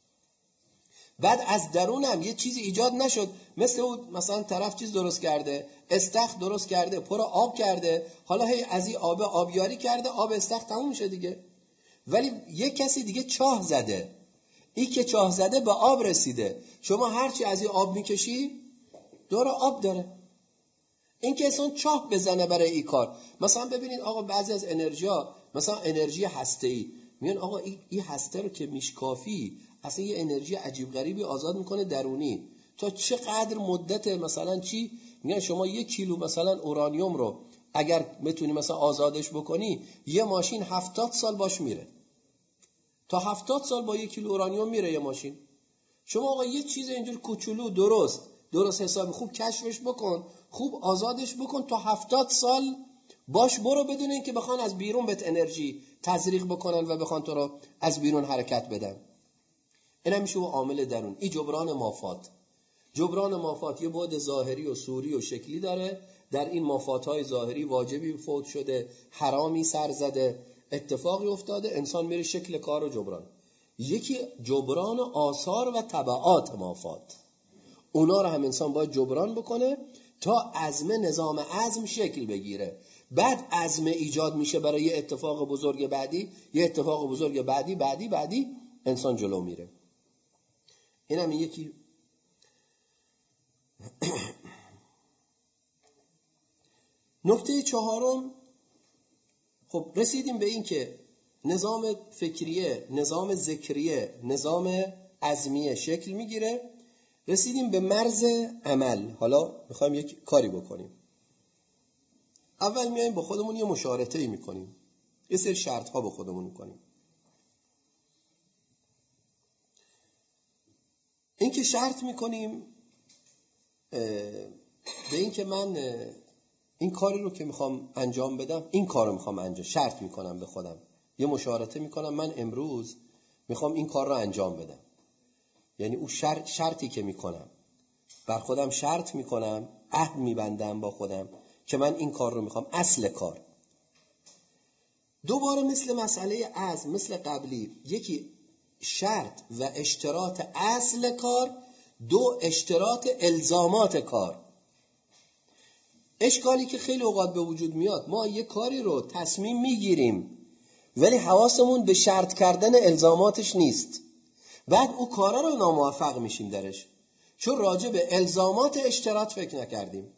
بعد از درونم یه چیزی ایجاد نشد، مثل اون مثلا طرف چیز درست کرده، استخر درست کرده، پر آب کرده، حالا هی از این آب آبیاری کرده، آب استخر تموم میشه دیگه، ولی یه کسی دیگه چاه زده، این که چاه زده به آب رسیده، شما هرچی از این آب میکشی دور آب داره، این که اصلا چاه بزنه برای این کار. مثلا ببینید آقا بعضی از انرژی ها مثلا انرژی هسته‌ای میگن آقا این ای هسته رو که میشکافی اصلا یه انرژی عجیب غریبی آزاد میکنه درونی، تا چقدر مدت مثلا چی میگن شما یک کیلو مثلا اورانیوم رو اگر بتونی مثلا آزادش بکنی یه ماشین هفتاد سال باش میره، تا هفتاد سال با یک کیلو اورانیوم میره یه ماشین. شما آقا یه چیز اینجور کوچولو درست درست حسابی خوب کشفش بکن، خوب آزادش بکن، تا هفتاد سال باش برو بدون اینکه بخوان از بیرون بهت انرژی تزریق بکنن و بخوان تو رو از بیرون حرکت بدن. این میشه عامل درون. این جبران مافات. جبران مافات یه بعد ظاهری و صوری و شکلی داره. در این مافات‌های ظاهری واجبی فوت شده، حرامی سر زده، اتفاقی افتاده، انسان میره شکل کار رو جبران. یکی جبران آثار و تبعات مافات، اونا رو هم انسان باید جبران بکنه تا عزم نظام عزم شکل بگیره، بعد عزم ایجاد میشه برای یه اتفاق بزرگ بعدی، یه اتفاق بزرگ بعدی بعدی بعدی انسان جلو میره. این هم یکی. نکته چهارم، خب رسیدیم به این که نظام فکریه، نظام ذکریه، نظام عزمیه شکل میگیره، رسیدیم به مرز عمل. حالا میخوایم یک کاری بکنیم. اول میایم با خودمون یه مشارطه‌ای میکنیم، یه سری شرط ها با خودمون میکنیم. این که شرط میکنیم به این که من این کاری رو که میخوام انجام بدم، این کار رو میخوام انجام، شرط میکنم به خودم، یه مشارطه میکنم من امروز میخوام این کار رو انجام بدم. یعنی اون شرط شرطی که میکنم بر خودم شرط میکنم، عهد میبندم با خودم که من این کار رو میخوام، اصل کار. دوباره مثل مسئله عزم، مثل قبلی، یکی شرط و اشتراط اصل کار، دو اشتراط الزامات کار. اشکالی که خیلی اوقات به وجود میاد، ما یه کاری رو تصمیم میگیریم ولی حواسمون به شرط کردن الزاماتش نیست، بعد اون کارا رو ناموفق میشیم درش، چون راجع به الزامات اشتراط فکر نکردیم.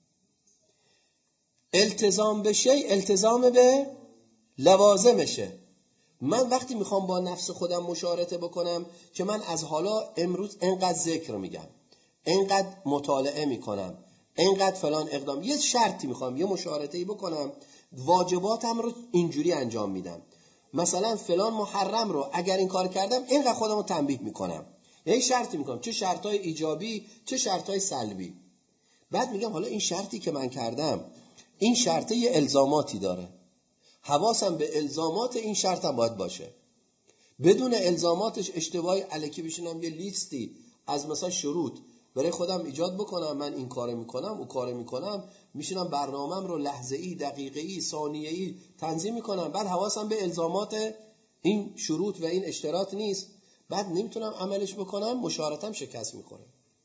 التزام به شی التزام به لوازمشه. من وقتی میخوام با نفس خودم مشارطه بکنم که من از حالا امروز اینقدر ذکر میگم، اینقدر مطالعه میکنم، اینقدر فلان اقدام، یه شرطی میخوام، یه مشارطه‌ای بکنم، واجباتم رو اینجوری انجام میدم، مثلا فلان محرم رو اگر این کار کردم اینقدر خودم رو تنبیه میکنم، یه شرطی میکنم، چه شرطای ایجابی چه شرطای سلبی. بعد میگم حالا این شرطی که من کردم، این شرطه یه الزاماتی داره، حواسم به الزامات این شرطم باید باشه. بدون الزاماتش اشتباهی الکی بشینم یه لیستی از مثلا شروط برای خودم ایجاد بکنم، من این کارو میکنم اون کارو میکنم، میشینم برنامه‌ام رو لحظه‌ای دقیقه‌ای ثانیه‌ای تنظیم میکنم، بعد حواسم به الزامات این شروط و این اشتراط نیست، بعد نمیتونم عملش بکنم، مشارطم شکست میخوره.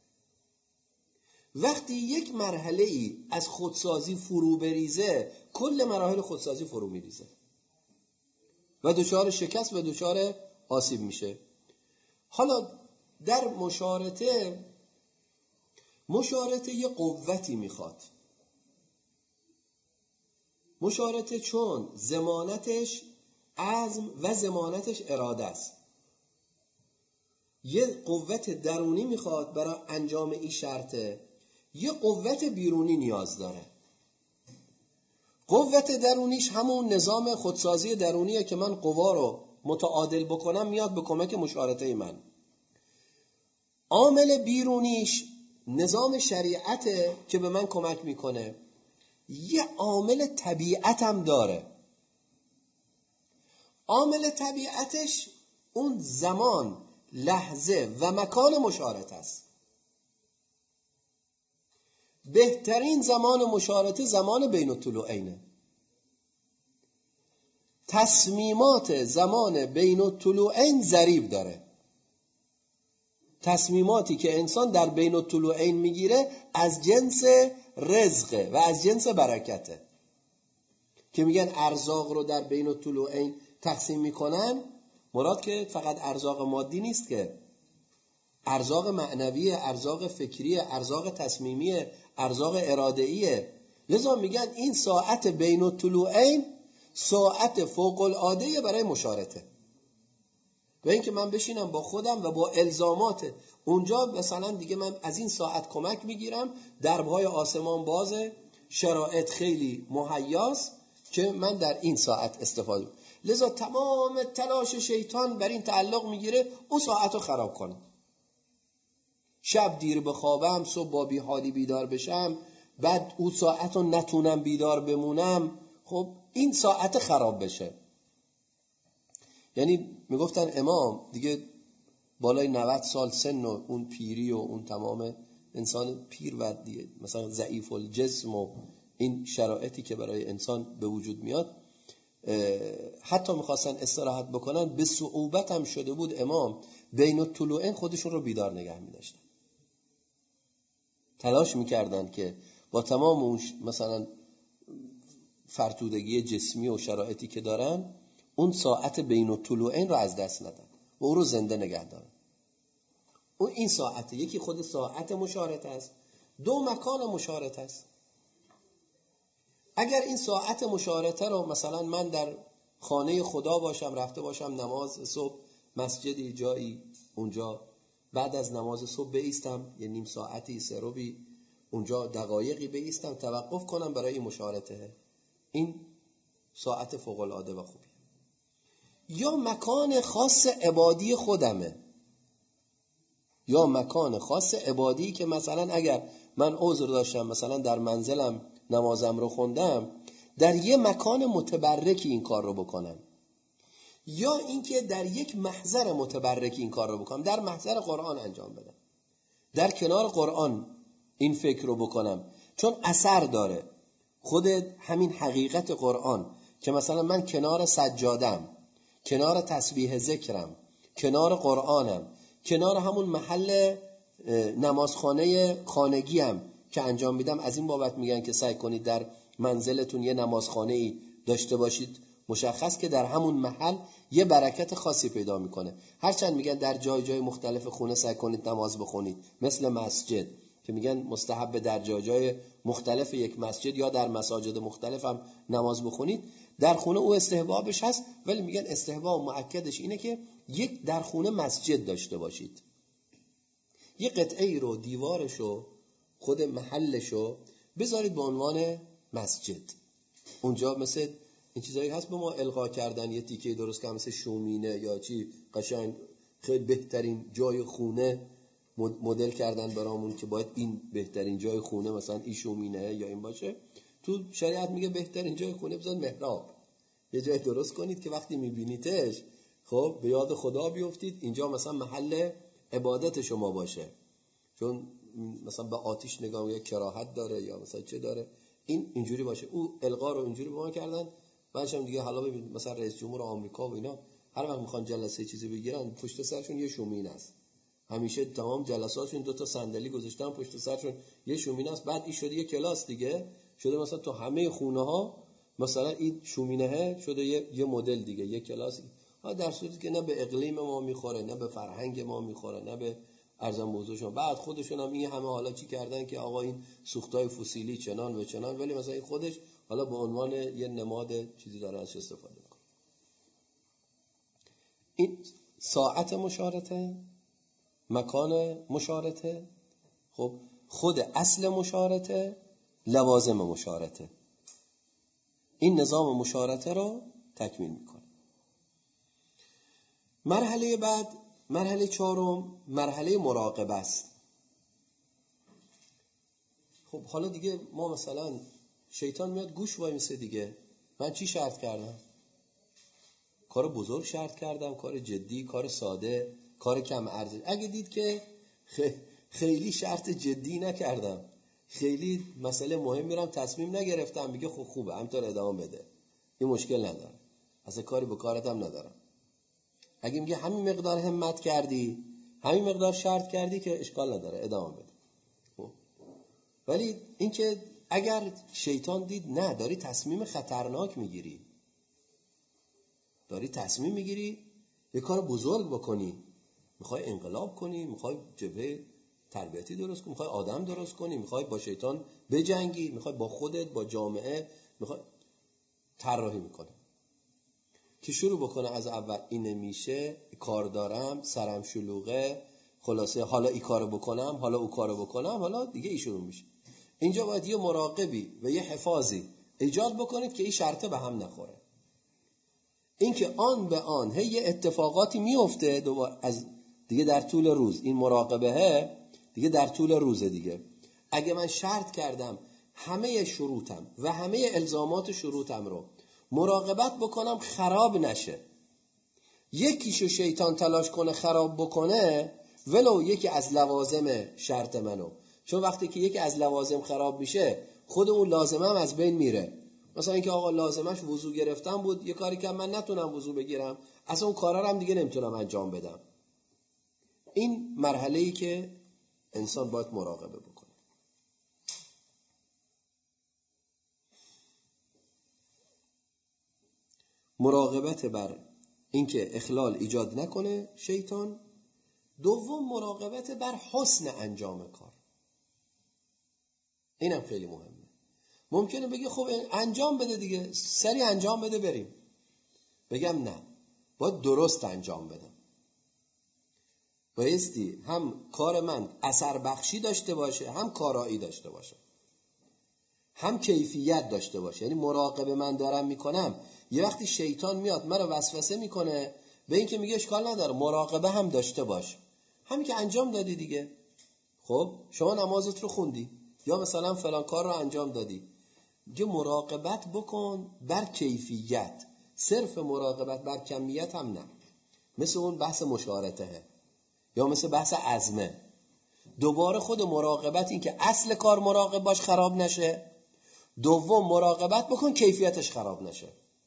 وقتی یک مرحله‌ای از خودسازی فرو بریزه، کل مراحل خودسازی فرو میریزه و دچار شکست و دچار آسیب میشه. حالا در مشارطه، مشارطه یه قوتی میخواد. مشارطه چون ضمانتش عزم و ضمانتش اراده است، یه قوت درونی میخواد برای انجام این شرطه، یه قوت بیرونی نیاز داره. قوت درونیش همون نظام خودسازی درونیه که من قوا رو متعادل بکنم، میاد به کمک مشارطه من. عامل بیرونیش نظام شریعته که به من کمک میکنه. یه عامل طبیعتم داره. عامل طبیعتش اون زمان، لحظه و مکان مشارطه است. بهترین زمان مشارطه زمان بین الطلوعینه. تصمیمات زمان بین الطلوعین ضریب داره. تصمیماتی که انسان در بین الطلوعین میگیره از جنس رزقه و از جنس برکته. که میگن ارزاق رو در بین الطلوعین تقسیم میکنن، مراد که فقط ارزاق مادی نیست، که ارزاق معنویه، ارزاق فکریه، ارزاق تصمیمیه، ارزاق ارادهیه. لذا میگن این ساعت بین الطلوعین ساعت فوق العاده برای مشارطه. و اینکه من بشینم با خودم و با الزامات اونجا، مثلا دیگه من از این ساعت کمک میگیرم، دربهای آسمان بازه، شرایط خیلی مهیاست که من در این ساعت استفاده. لذا تمام تلاش شیطان بر این تعلق میگیره اون ساعت رو خراب کنه. شب دیر بخوابم، صبح با بی حالی بیدار بشم، بعد اون ساعت رو نتونم بیدار بمونم، خب این ساعت خراب بشه. یعنی میگفتن امام دیگه بالای نود سال سن و اون پیری و اون تمام انسان پیر و دیگه مثلا ضعیف الجسم و این شرایطی که برای انسان به وجود میاد، حتی میخواستن استراحت بکنن به صعوبت هم شده بود امام بین الطلوعین خودشون رو بیدار نگه میداشتن. تلاش میکردن که با تمام اون مثلا فرتودگی جسمی و شرایطی که دارن اون ساعت بین الطلوعین رو از دست ندن و او رو زنده نگه دارن. اون این ساعت، یکی خود ساعت مشارطه است، دو مکان مشارطه است. اگر این ساعت مشارطه رو مثلا من در خانه خدا باشم، رفته باشم نماز صبح مسجدی جایی اونجا، بعد از نماز صبح بایستم یه نیم ساعتی سه ربعی اونجا دقایقی بایستم توقف کنم برای این مشارطه، این ساعت فوق العاده و خوبی. یا مکان خاص عبادی خودمه، یا مکان خاص عبادی که مثلا اگر من عذر داشتم مثلا در منزلم نمازم رو خوندم، در یه مکان متبرکی این کار رو بکنم، یا اینکه در یک محضر متبرکی این کار رو بکنم، در محضر قرآن انجام بدم، در کنار قرآن این فکر رو بکنم، چون اثر داره. خود همین حقیقت قرآن که مثلا من کنار سجادم، کنار تسبیح ذکرم، کنار قرآنم، کنار همون محل نمازخانه خانگیم که انجام میدم، از این بابت میگن که سعی کنید در منزلتون یه نمازخانه‌ای داشته باشید مشخص، که در همون محل یه برکت خاصی پیدا میکنه. هرچند میگن در جای جای مختلف خونه سعی کنید نماز بخونید، مثل مسجد که میگن مستحب در جای جای مختلف یک مسجد یا در مساجد مختلف هم نماز بخونید. در خونه او استحبابش هست، ولی میگن استحباب مؤکدش اینه که یک در خونه مسجد داشته باشید، یه قطعه رو، دیوارشو، خود محلشو بذارید به عنوان مسجد. اونجا مثل این چیزایی هست به ما القا کردن، یه تیکه درست کنم مثل شومینه یا چی، قشنگ خیلی بهترین جای خونه مدل کردن برامون که باید این بهترین جای خونه مثلا این شومینه یا این باشه. تو شریعت میگه بهترین جای خونه بذارید محراب، یه جای درست کنید که وقتی میبینیدش خب به یاد خدا بیفتید، اینجا مثلا محل عبادت شما باشه، چون مثلا به آتش نگاه یا کراهت داره یا مثلا چه داره، این اینجوری باشه. او القا رو اینجوری به ما کردن. بعدش هم دیگه حالا ببین مثلا رئیس جمهور آمریکا و اینا هر وقت میخوان جلسه چیزی بگیرن پشت سرشون یه شومین است. همیشه تمام جلساتشون دو تا صندلی گذاشتن پشت سرشون یه شومین است. بعد این شده یه کلاس دیگه، شده مثلا تو همه خونه ها مثلا این شومینه شده یه یه مدل دیگه، یه کلاس. ها در صورتی که نه به اقلیم ما میخوره، نه به فرهنگ ما میخوره، نه به ارزم موضوعشون. بعد خودشون هم این همه حالا چی کردن که آقا این سوختای فسیلی چنان و چنان، ولی مثلا این خودش حالا به عنوان یه نماد چیزی داره ازش استفاده میکنه. این ساعت مشارطه، مکان مشارطه، خب خود اصل مشارطه، لوازم مشارطه، این نظام مشارطه رو تکمیل میکنه. مرحله بعد، مرحله چهارم، مرحله مراقبه است. خب حالا دیگه ما مثلا شیطان میاد گوش وای میسه دیگه، من چی شرط کردم؟ کار بزرگ شرط کردم، کار جدی، کار ساده، کار کم ارزش. اگه دید که خیلی شرط جدی نکردم، خیلی مسئله مهم میرم تصمیم نگرفتم، میگه خب خوبه همینطور ادامه بده، این مشکل نداره، اصلا کاری به کارت هم ندارم. اگه میگه همین مقدار همت کردی، همین مقدار شرط کردی، که اشکال نداره ادامه بده. ولی اینکه اگر شیطان دید نه داری تصمیم خطرناک میگیری، داری تصمیم میگیری یه کار بزرگ بکنی، میخوای انقلاب کنی، میخوای جبهه تربیتی درست کنی، میخوای آدم درست کنی، میخوای با شیطان بجنگی، میخوای با خودت، با جامعه، میخوای طراحی میکنه که شروع بکنه از اول این نمیشه، کار دارم، سرم شلوغه، خلاصه حالا این کارو بکنم، حالا او کارو بکنم، حالا دیگه این شروع میشه. اینجا باید یه مراقبی و یه حفاظی ایجاد بکنید که این شرطه به هم نخوره. این که آن به آن هی یه اتفاقاتی میفته دوباره از دیگه در طول روز، این مراقبه دیگه در طول روزه دیگه. اگه من شرط کردم همه شروطم و همه الزامات شروطم رو مراقبت بکنم خراب نشه، یکیشو شیطان تلاش کنه خراب بکنه، ولو یکی از لوازم شرط منو، چون وقتی که یکی از لوازم خراب میشه خود اون لازمه هم از بین میره. مثلا اینکه آقا لازمش وضو گرفتن بود، یه کاری که من نتونم وضو بگیرم، اصلا اون کارا رو هم دیگه نمیتونم انجام بدم. این مرحله‌ای که انسان باید مراقبه بکنه. مراقبت بر اینکه اخلال ایجاد نکنه شیطان. دوم مراقبت بر حسن انجام کار. اینم خیلی مهمه. ممکنه بگی خب انجام بده دیگه، سریع انجام بده بریم. بگم نه، باید درست انجام بدم. بایستی هم کار من اثر بخشی داشته باشه، هم کارایی داشته باشه، هم کیفیت داشته باشه. یعنی مراقبه من دارم میکنم، یه وقتی شیطان میاد مرا وسوسه میکنه به این که میگه اشکال نداره مراقبه هم داشته باش، همین که انجام دادی دیگه. خب شما نمازت رو خوندی یا مثلا فلان کار رو انجام دادی، میگه مراقبت بکن بر کیفیت، صرف مراقبت بر کمیت هم نه. مثل اون بحث مشارطه یا مثل بحث عزمه. دوباره خود مراقبت این که اصل کار مراقب باش خراب نشه، دوم مراقبت بکن کیفیتش خراب نشه.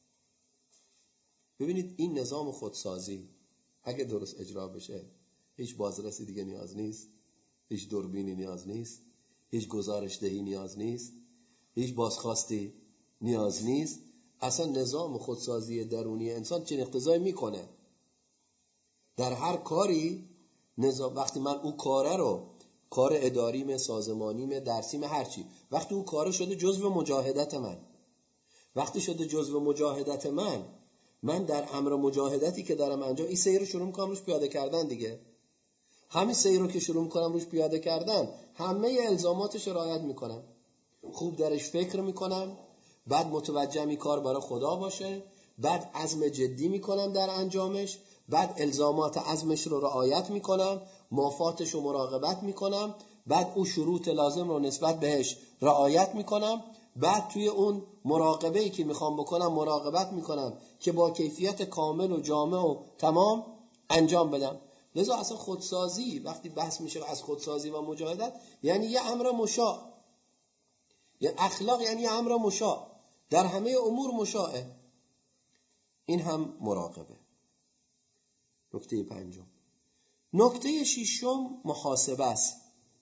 ببینید این نظام خودسازی اگه درست اجرا بشه هیچ بازرسی دیگه نیاز نیست، هیچ دوربینی نیاز نیست، هیچ گزارش دهی نیاز نیست، هیچ بازخواستی نیاز نیست. اصلا نظام خودسازی درونی انسان چه اقتضایی میکنه در هر کاری نظام. وقتی من اون کاره رو، کار اداریم، سازمانیم، درسیم، هرچی، وقتی اون کاره شده جزو مجاهدت من، وقتی شده جزو مجاهدت من، من در امر مجاهدتی که دارم انجام، این سیر رو شروع میکنم روش پیاده کردن دیگه. همین سیر رو که شروع میکنم روش پیاده کردن، همه الزاماتش رعایت میکنم، خوب درش فکر میکنم، بعد متوجه می کار برای خدا باشه، بعد عزم جدی میکنم در انجامش، بعد الزامات عزمش رو رعایت میکنم، مافاتش رو مراقبت میکنم، بعد اون شروط لازم رو نسبت بهش رعایت میکنم، بعد توی اون مراقبه‌ای که میخوام بکنم مراقبت میکنم که با کیفیت کامل و جامع و تمام انجام بدم. لذا اصلا خودسازی وقتی بحث میشه از خودسازی و مجاهدت یعنی یه امر مشاع، یه اخلاق یعنی یه امر مشاع، در همه امور مشاعه. این هم مراقبه. نکته پنجم. نکته ششم محاسبه است.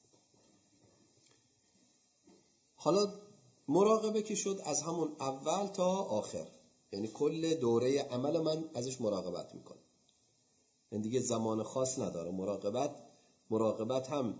حالا مراقبه که شد از همون اول تا آخر، یعنی کل دوره عمل من ازش مراقبت میکنم، یعنی دیگه زمان خاص نداره. مراقبت مراقبت هم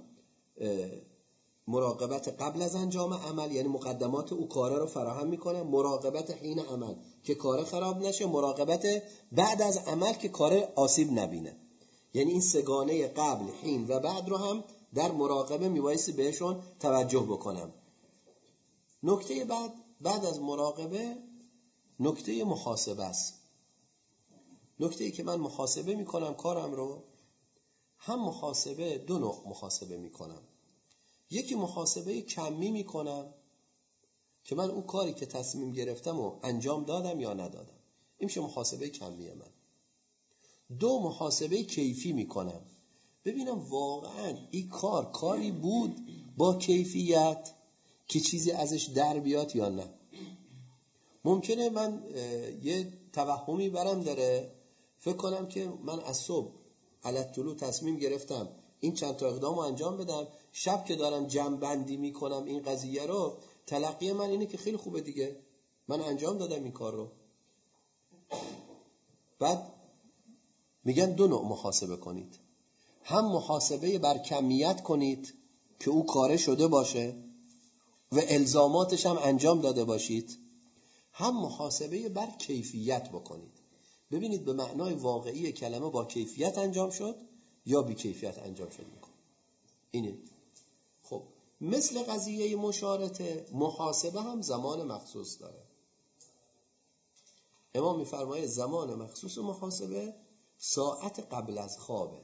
مراقبت قبل از انجام عمل، یعنی مقدمات او کاره رو فراهم میکنه، مراقبت حین عمل که کاره خراب نشه، مراقبت بعد از عمل که کاره آسیب نبینه. یعنی این سگانه قبل، حین و بعد رو هم در مراقبه میبایستی بهشون توجه بکنم. نکته بعد بعد از مراقبه نکته محاسبه است. نکته ای که من محاسبه میکنم کارم رو، هم محاسبه دو نوع محاسبه میکنم. یکی محاسبه کمی میکنم که من اون کاری که تصمیم گرفتم و انجام دادم یا ندادم، این میشه محاسبه کمی من. دو محاسبه کیفی میکنم، ببینم واقعا این کار کاری بود با کیفیت که چیزی ازش در بیاد یا نه. ممکنه من یه توهمی برم داره، فکر کنم که من از صبح علی طلوع تصمیم گرفتم این چند تا اقدام رو انجام بدم، شب که دارم جمع بندی میکنم این قضیه رو، تلقی من اینه که خیلی خوبه دیگه، من انجام دادم این کار رو. بعد میگن دو نوع محاسبه کنید، هم محاسبه بر کمیت کنید که او کاره شده باشه و الزاماتش هم انجام داده باشید، هم محاسبه بر کیفیت بکنید، ببینید به معنای واقعی کلمه با کیفیت انجام شد یا بی کیفیت انجام شد میکن. اینه. خب مثل قضیه مشارطه، محاسبه هم زمان مخصوص داره. امام میفرماید زمان مخصوص محاسبه ساعت قبل از خوابه.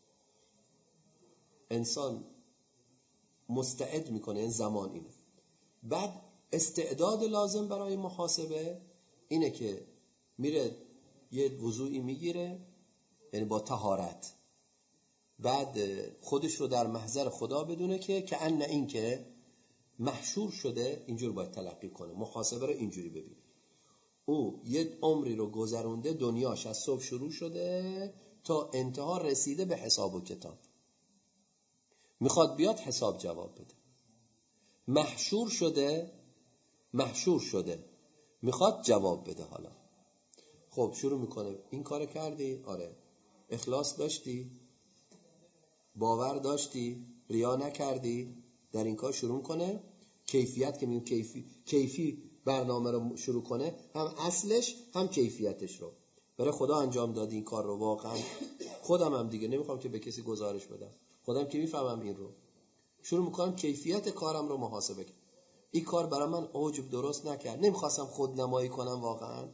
انسان مستعد میکنه این زمان اینه. بعد استعداد لازم برای محاسبه اینه که میره یه وضوعی میگیره، یعنی با طهارت، بعد خودش رو در محضر خدا بدونه که که ان این که محشور شده، اینجور باید تلقی کنه. محاسبه رو اینجوری ببین، او یه عمری رو گذرونده، دنیاش از صبح شروع شده تا انتها رسیده به حساب و کتاب، میخواد بیاد حساب جواب بده. محشور شده محشور شده میخواد جواب بده. حالا خب شروع میکنه، این کار کردی؟ آره. اخلاص داشتی؟ باور داشتی؟ ریا نکردی؟ در این کار شروع کنه. کیفیت که میگیم کیفی کیفی برنامه رو شروع کنه، هم اصلش هم کیفیتش رو برای خدا انجام دادی این کار رو، واقعا خودم هم دیگه نمیخوام که به کسی گزارش بدم، خودم که میفهمم این رو، شروع میکنم کیفیت کارم رو محاسبه کنم. این کار برای من عجب درست نکرد، نمیخواستم خود نمایی کنم، واقعا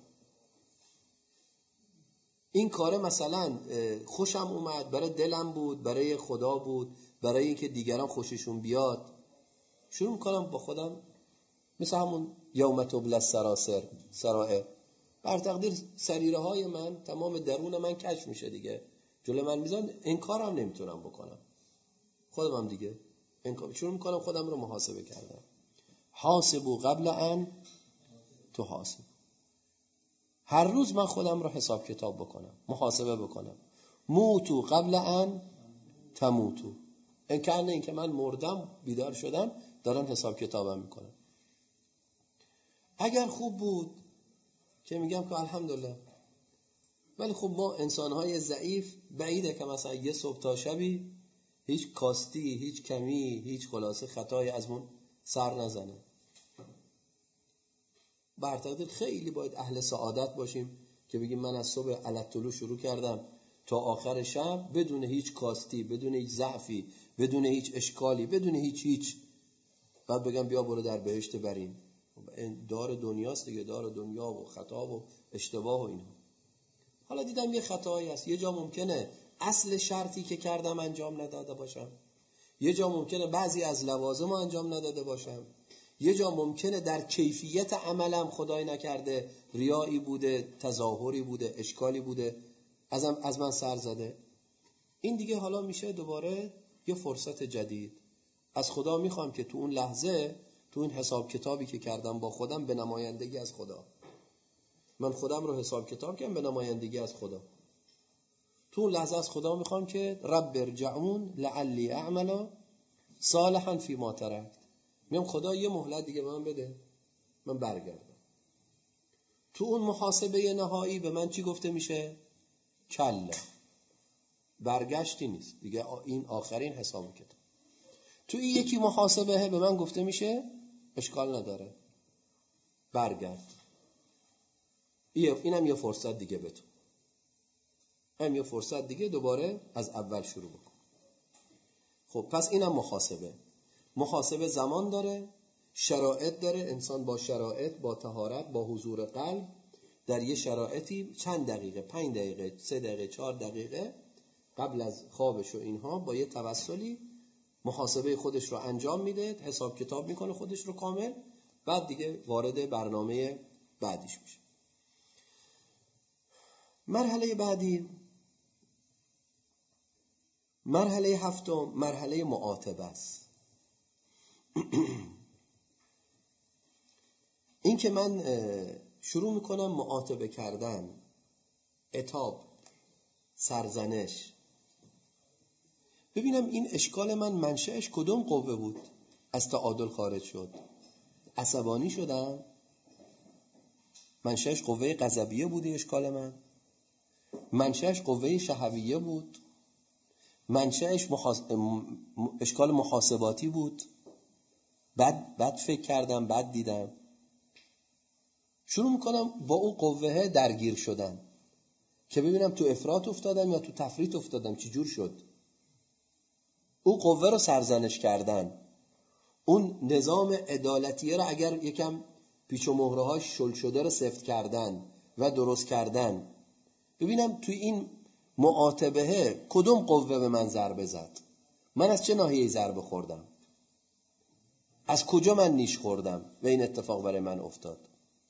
این کار مثلا خوشم اومد، برای دلم بود، برای خدا بود، برای اینکه دیگران خوششون بیاد. شروع میکنم با خودم مثل همون یوم تبلی السرائر سرائر، بر تقدیر سریره های من، تمام درون من کشف میشه دیگه، جلوی من میذارم، این کارم نمیتونم بکنم، خودم هم دیگه شروع میکنم خودم رو محاسبه کردم. حاسبو قبل ان تحاسب، هر روز من خودم رو حساب کتاب بکنم، محاسبه بکنم. موتو قبل ان تموتو، این که نه اینکه من مردم بیدار شدم دارم حساب کتابم میکنم. اگر خوب بود که میگم که الحمدلله، ولی خب ما انسانهای ضعیف بعیده که مثلا یه صبح تا شبی هیچ کاستی، هیچ کمی، هیچ خلاصه خطایی ازمون سر نزنه. برتقدیر خیلی باید اهل سعادت باشیم که بگیم من از صبح علی طلوع شروع کردم تا آخر شب بدون هیچ کاستی، بدون هیچ ضعفی، بدون هیچ اشکالی، بدون هیچ هیچ، بعد بگم بیا برو در بهشت بریم. این دار دنیاست دیگه، دار دنیا و خطا و اشتباه و اینها. حالا دیدم یه خطایی هست، یه جا ممکنه اصل شرطی که کردم انجام نداده باشم، یه جا ممکنه بعضی از لوازم انجام نداده باشم، یه جا ممکنه در کیفیت عملم خدای نکرده ریایی بوده، تظاهری بوده، اشکالی بوده، ازم از من سر زده. این دیگه حالا میشه دوباره یه فرصت جدید. از خدا میخوام که تو اون لحظه، تو این حساب کتابی که کردم با خودم، به نمایندگی از خدا، من خودم رو حساب کتاب کنم به نمایندگی از خدا. تو اون لحظه از خدا میخوام که رب ارجعون لعلی اعمل صالحا فیما ترکت. میگم خدا یه مهلت دیگه به من بده، من برگردم. تو اون محاسبه نهایی به من چی گفته میشه؟ کلا، برگشتی نیست دیگه، این آخرین حساب کتاب. تو این یکی محاسبه به من گفته میشه اشکال نداره، برگرد. اینم یه فرصت دیگه به تو، هم یه فرصت دیگه دوباره از اول شروع بکن. خب پس اینم محاسبه. محاسبه زمان داره، شرایط داره. انسان با شرایط، با طهارت، با حضور قلب در یه شرایطی چند دقیقه، پنج دقیقه، سه دقیقه، چهار دقیقه قبل از خوابش و اینها با یه توسلی محاسبه خودش رو انجام میده، حساب کتاب میکنه خودش رو کامل، بعد دیگه وارد برنامه بعدیش میشه. مرحله بعدی، مرحله هفتم، مرحله معاتبه است. این که من شروع میکنم معاتبه کردن، عتاب، سرزنش. ببینم این اشکال من منشأش کدوم قوه بود از تعادل خارج شد؟ عصبانی شدم؟ منشأش قوه غضبیه بودی اشکال من؟ منشأش قوه شهویه بود؟ منشأش محاس... اشکال محاسباتی بود؟ بعد بعد فکر کردم، بعد دیدم. شروع میکنم با اون قوه درگیر شدن که ببینم تو افراط افتادم یا تو تفریط افتادم، چی جور شد. اون قوه رو سرزنش کردن، اون نظام عدالتیه رو اگر یکم پیچ و مهره هاش شل شده رو سفت کردن و درست کردن. ببینم توی این معاتبه کدوم قوه به من ضربه زد، من از چه ناحیه‌ای ضربه خوردم، از کجا من نیش خوردم و این اتفاق برای من افتاد.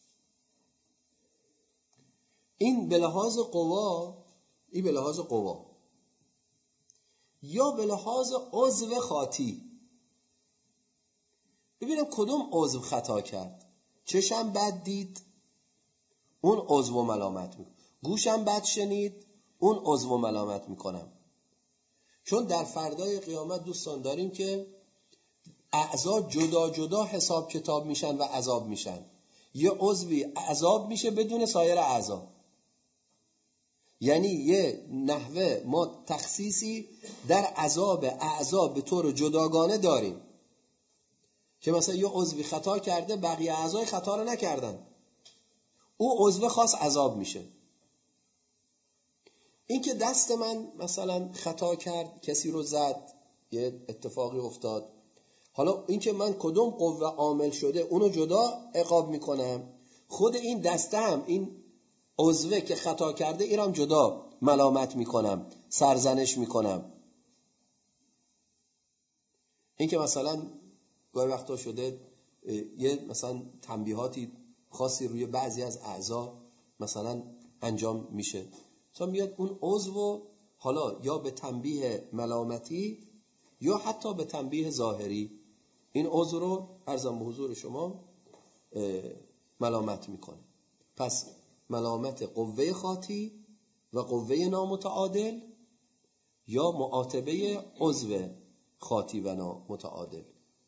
این به لحاظ قوا، این به لحاظ قوا یا به لحاظ عضو خاطی. ببینم کدوم عضو خطا کرد. چشم بد دید، اون عضو ملامت میکنم. گوشم بد شنید، اون عضو ملامت میکنم. چون در فردای قیامت دوستان داریم که اعضا جدا جدا حساب کتاب میشن و عذاب میشن. یه عضوی عذاب میشه بدون سایر اعضا. یعنی یه نحوه ما تخصیصی در عذاب اعضا به طور جداگانه داریم که مثلا یه عضوی خطا کرده، بقیه اعضای خطا رو نکردن، او عضو خاص عذاب میشه. این که دست من مثلا خطا کرد، کسی رو زد، یه اتفاقی افتاد، حالا این که من کدوم قوه عامل شده اونو جدا عقاب میکنم، خود این دسته هم این عضوه که خطا کرده اینم جدا ملامت میکنم، سرزنش میکنم. این که مثلا گاهی وقتا شده یه مثلا تنبیهاتی خاصی روی بعضی از اعضا مثلا انجام میشه، تا میاد اون عضو حالا یا به تنبیه ملامتی یا حتی به تنبیه ظاهری این عضو رو عرضم به حضور شما ملامت میکنه. پس ملامت قوه خاطی و قوه نامتعادل یا معاتبه عضو خاطی و نامتعادل.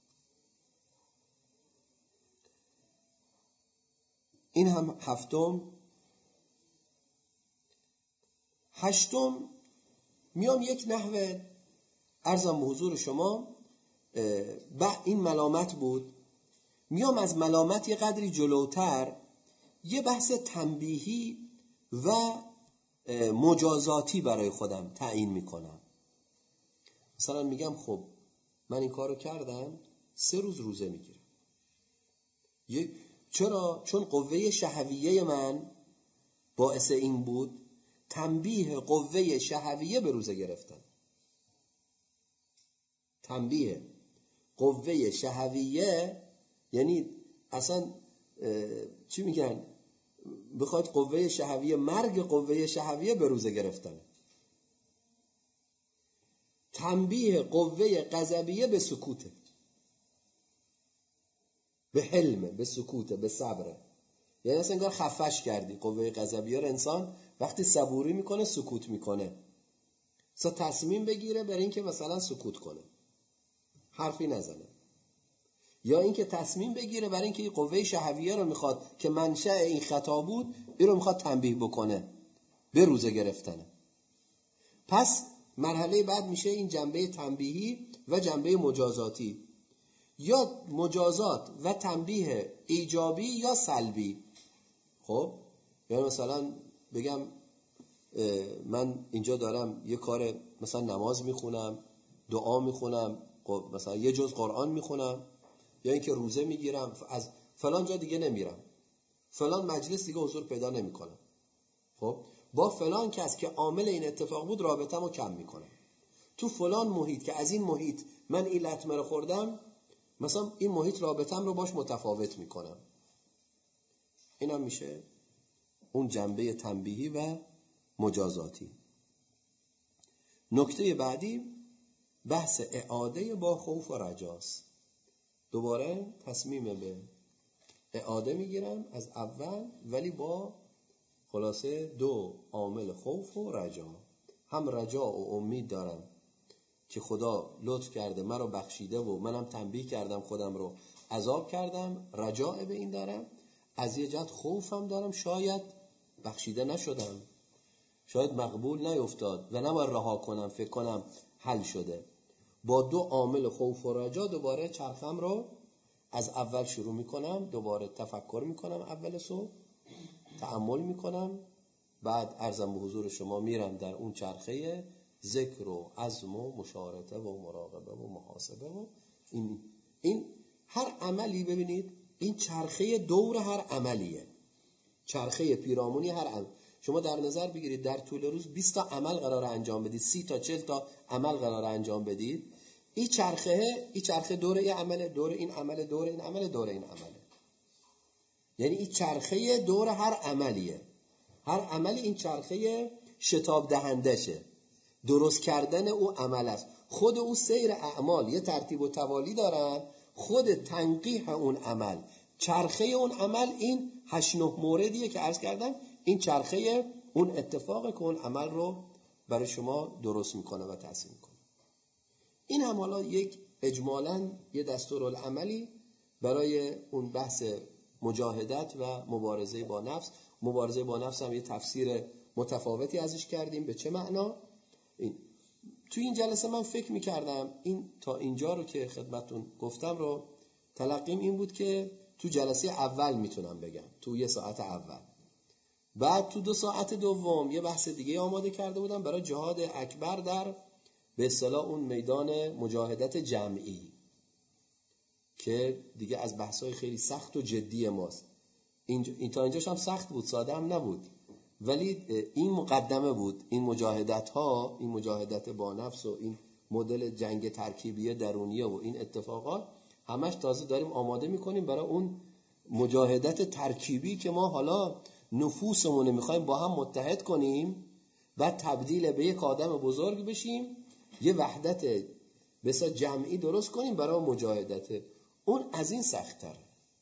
این هم هفتم. هشتم میام یک نحوه عرضم به حضور شما به این ملامت بود، میام از ملامت یه قدری جلوتر یه بحث تنبیهی و مجازاتی برای خودم تعیین میکنم. مثلا میگم خب من این کارو کردم، سه روز روزه میگیرم. چرا؟ چون قوه شهویه من باعث این بود تنبیه قوه شهویه به روزه گرفتن. تنبیه قوه شهویه یعنی اصلا چی میگن، بخواد قوه شهویه، مرگ قوه شهویه به روزه گرفتنه. تنبیه قوه غضبیه به سکوته، به حلمه، به سکوته، به صبره. یعنی اصلا انگار خفش کردی قوه غضبیه رو. انسان وقتی صبوری میکنه سکوت میکنه، اصلا تصمیم بگیره برای اینکه مثلا سکوت کنه، حرفی نزنه، یا اینکه تصمیم بگیره برای اینکه این قوه شهویه رو میخواد که منشأ این خطا بود، این رو میخواد تنبیه بکنه، به روزه گرفتنه. پس مرحله بعد میشه این جنبه تنبیهی و جنبه مجازاتی، یا مجازات و تنبیه ایجابی یا سلبی. خب یعنی مثلا بگم من اینجا دارم یه کار، مثلا نماز میخونم، دعا میخونم، مثلا یه جز قرآن میخونم، یا اینکه روزه میگیرم، از فلان جا دیگه نمیرم، فلان مجلس دیگه حضور پیدا نمیکنم. خب با فلان کس که عامل این اتفاق بود رابطه‌مو کم میکنم. تو فلان محیط که از این محیط من این لطمه رو خوردم، مثلا این محیط رابطه‌م رو باش متفاوت میکنم. اینم میشه اون جنبه تنبیهی و مجازاتی. نکته بعدی بحث اعاده با خوف و رجاست. دوباره تصمیم به اعاده میگیرم از اول، ولی با خلاصه دو عامل خوف و رجا. هم رجا و امید دارم که خدا لطف کرده مرا بخشیده و منم تنبیه کردم خودم رو عذاب کردم، رجاء به این دارم. از یه جهت خوفم دارم شاید بخشیده نشدم، شاید مقبول نیفتاد و نباید رها کنم، فکر کنم حل شده. با دو عامل خوف و رجا دوباره چرخم رو از اول شروع میکنم، دوباره تفکر میکنم، اول صبح تأمل میکنم، بعد عرضم به حضور شما میرم در اون چرخه ذکر و عزم و مشارطه و مراقبه و محاسبه و این این هر عملی. ببینید این چرخه دور هر عملیه، چرخه پیرامونی هر عمل. شما در نظر بگیرید در طول روز بیست تا عمل قرار انجام بدید، سی تا چهل تا عمل قرار انجام بدید. این چرخه این چرخه دور این عمل، دور این عمل، دور این عمل، دور این عمله. یعنی این چرخه دور هر عملیه، هر عملی این چرخه شتاب دهندشه، درست کردن او عمل است. خود او سیر اعمال یه ترتیب و توالی دارن، خود تنقیح اون عمل، چرخه اون عمل، این هشت نه موردیه که عرض کردم، این چرخه اون اتفاقه که اون عمل رو برای شما درست میکنه و تحسین میکنه. این هم حالا یک اجمالاً یه دستورالعملی برای اون بحث مجاهدت و مبارزه با نفس. مبارزه با نفس هم یه تفسیر متفاوتی ازش کردیم. به چه معنا؟ این توی این جلسه من فکر میکردم این تا اینجا رو که خدمتون گفتم رو تلقیم این بود که تو جلسه اول میتونم بگم، تو یه ساعت اول. بعد تو دو ساعت دوم یه بحث دیگه آماده کرده بودم برای جهاد اکبر در به اصطلاح اون میدان مجاهدت جمعی که دیگه از بحث‌های خیلی سخت و جدی ماست. این, این تا اینجاش هم سخت بود، ساده هم نبود، ولی این مقدمه بود. این مجاهدت ها، این مجاهدت با نفس و این مدل جنگ ترکیبی درونیه و این اتفاقات همش تازه داریم آماده میکنیم برای اون مجاهدت ترکیبی که ما حالا نفوسمون میخوایم با هم متحد کنیم، بعد تبدیل به یک آدم بزرگ بشیم، یه وحدت بسا جمعی درست کنیم برای مجاهدت. اون از این سخت‌تره،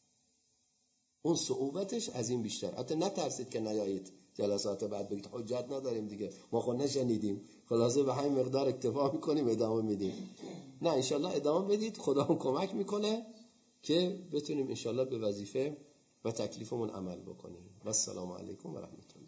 اون صعوبتش از این بیشتر. حتی نترسید که نیایید جلسات بعد بگید حجت نداریم دیگه، ما خود نشنیدیم، خلاصه به همین مقدار اکتفا میکنیم ادامه میدیم. نه، انشالله ادامه بدید، خدا هم کمک میکنه که بتونیم انشالله به وظیفه و تکلیفمون عمل بکنیم. و السلام علیکم و رحمت الله.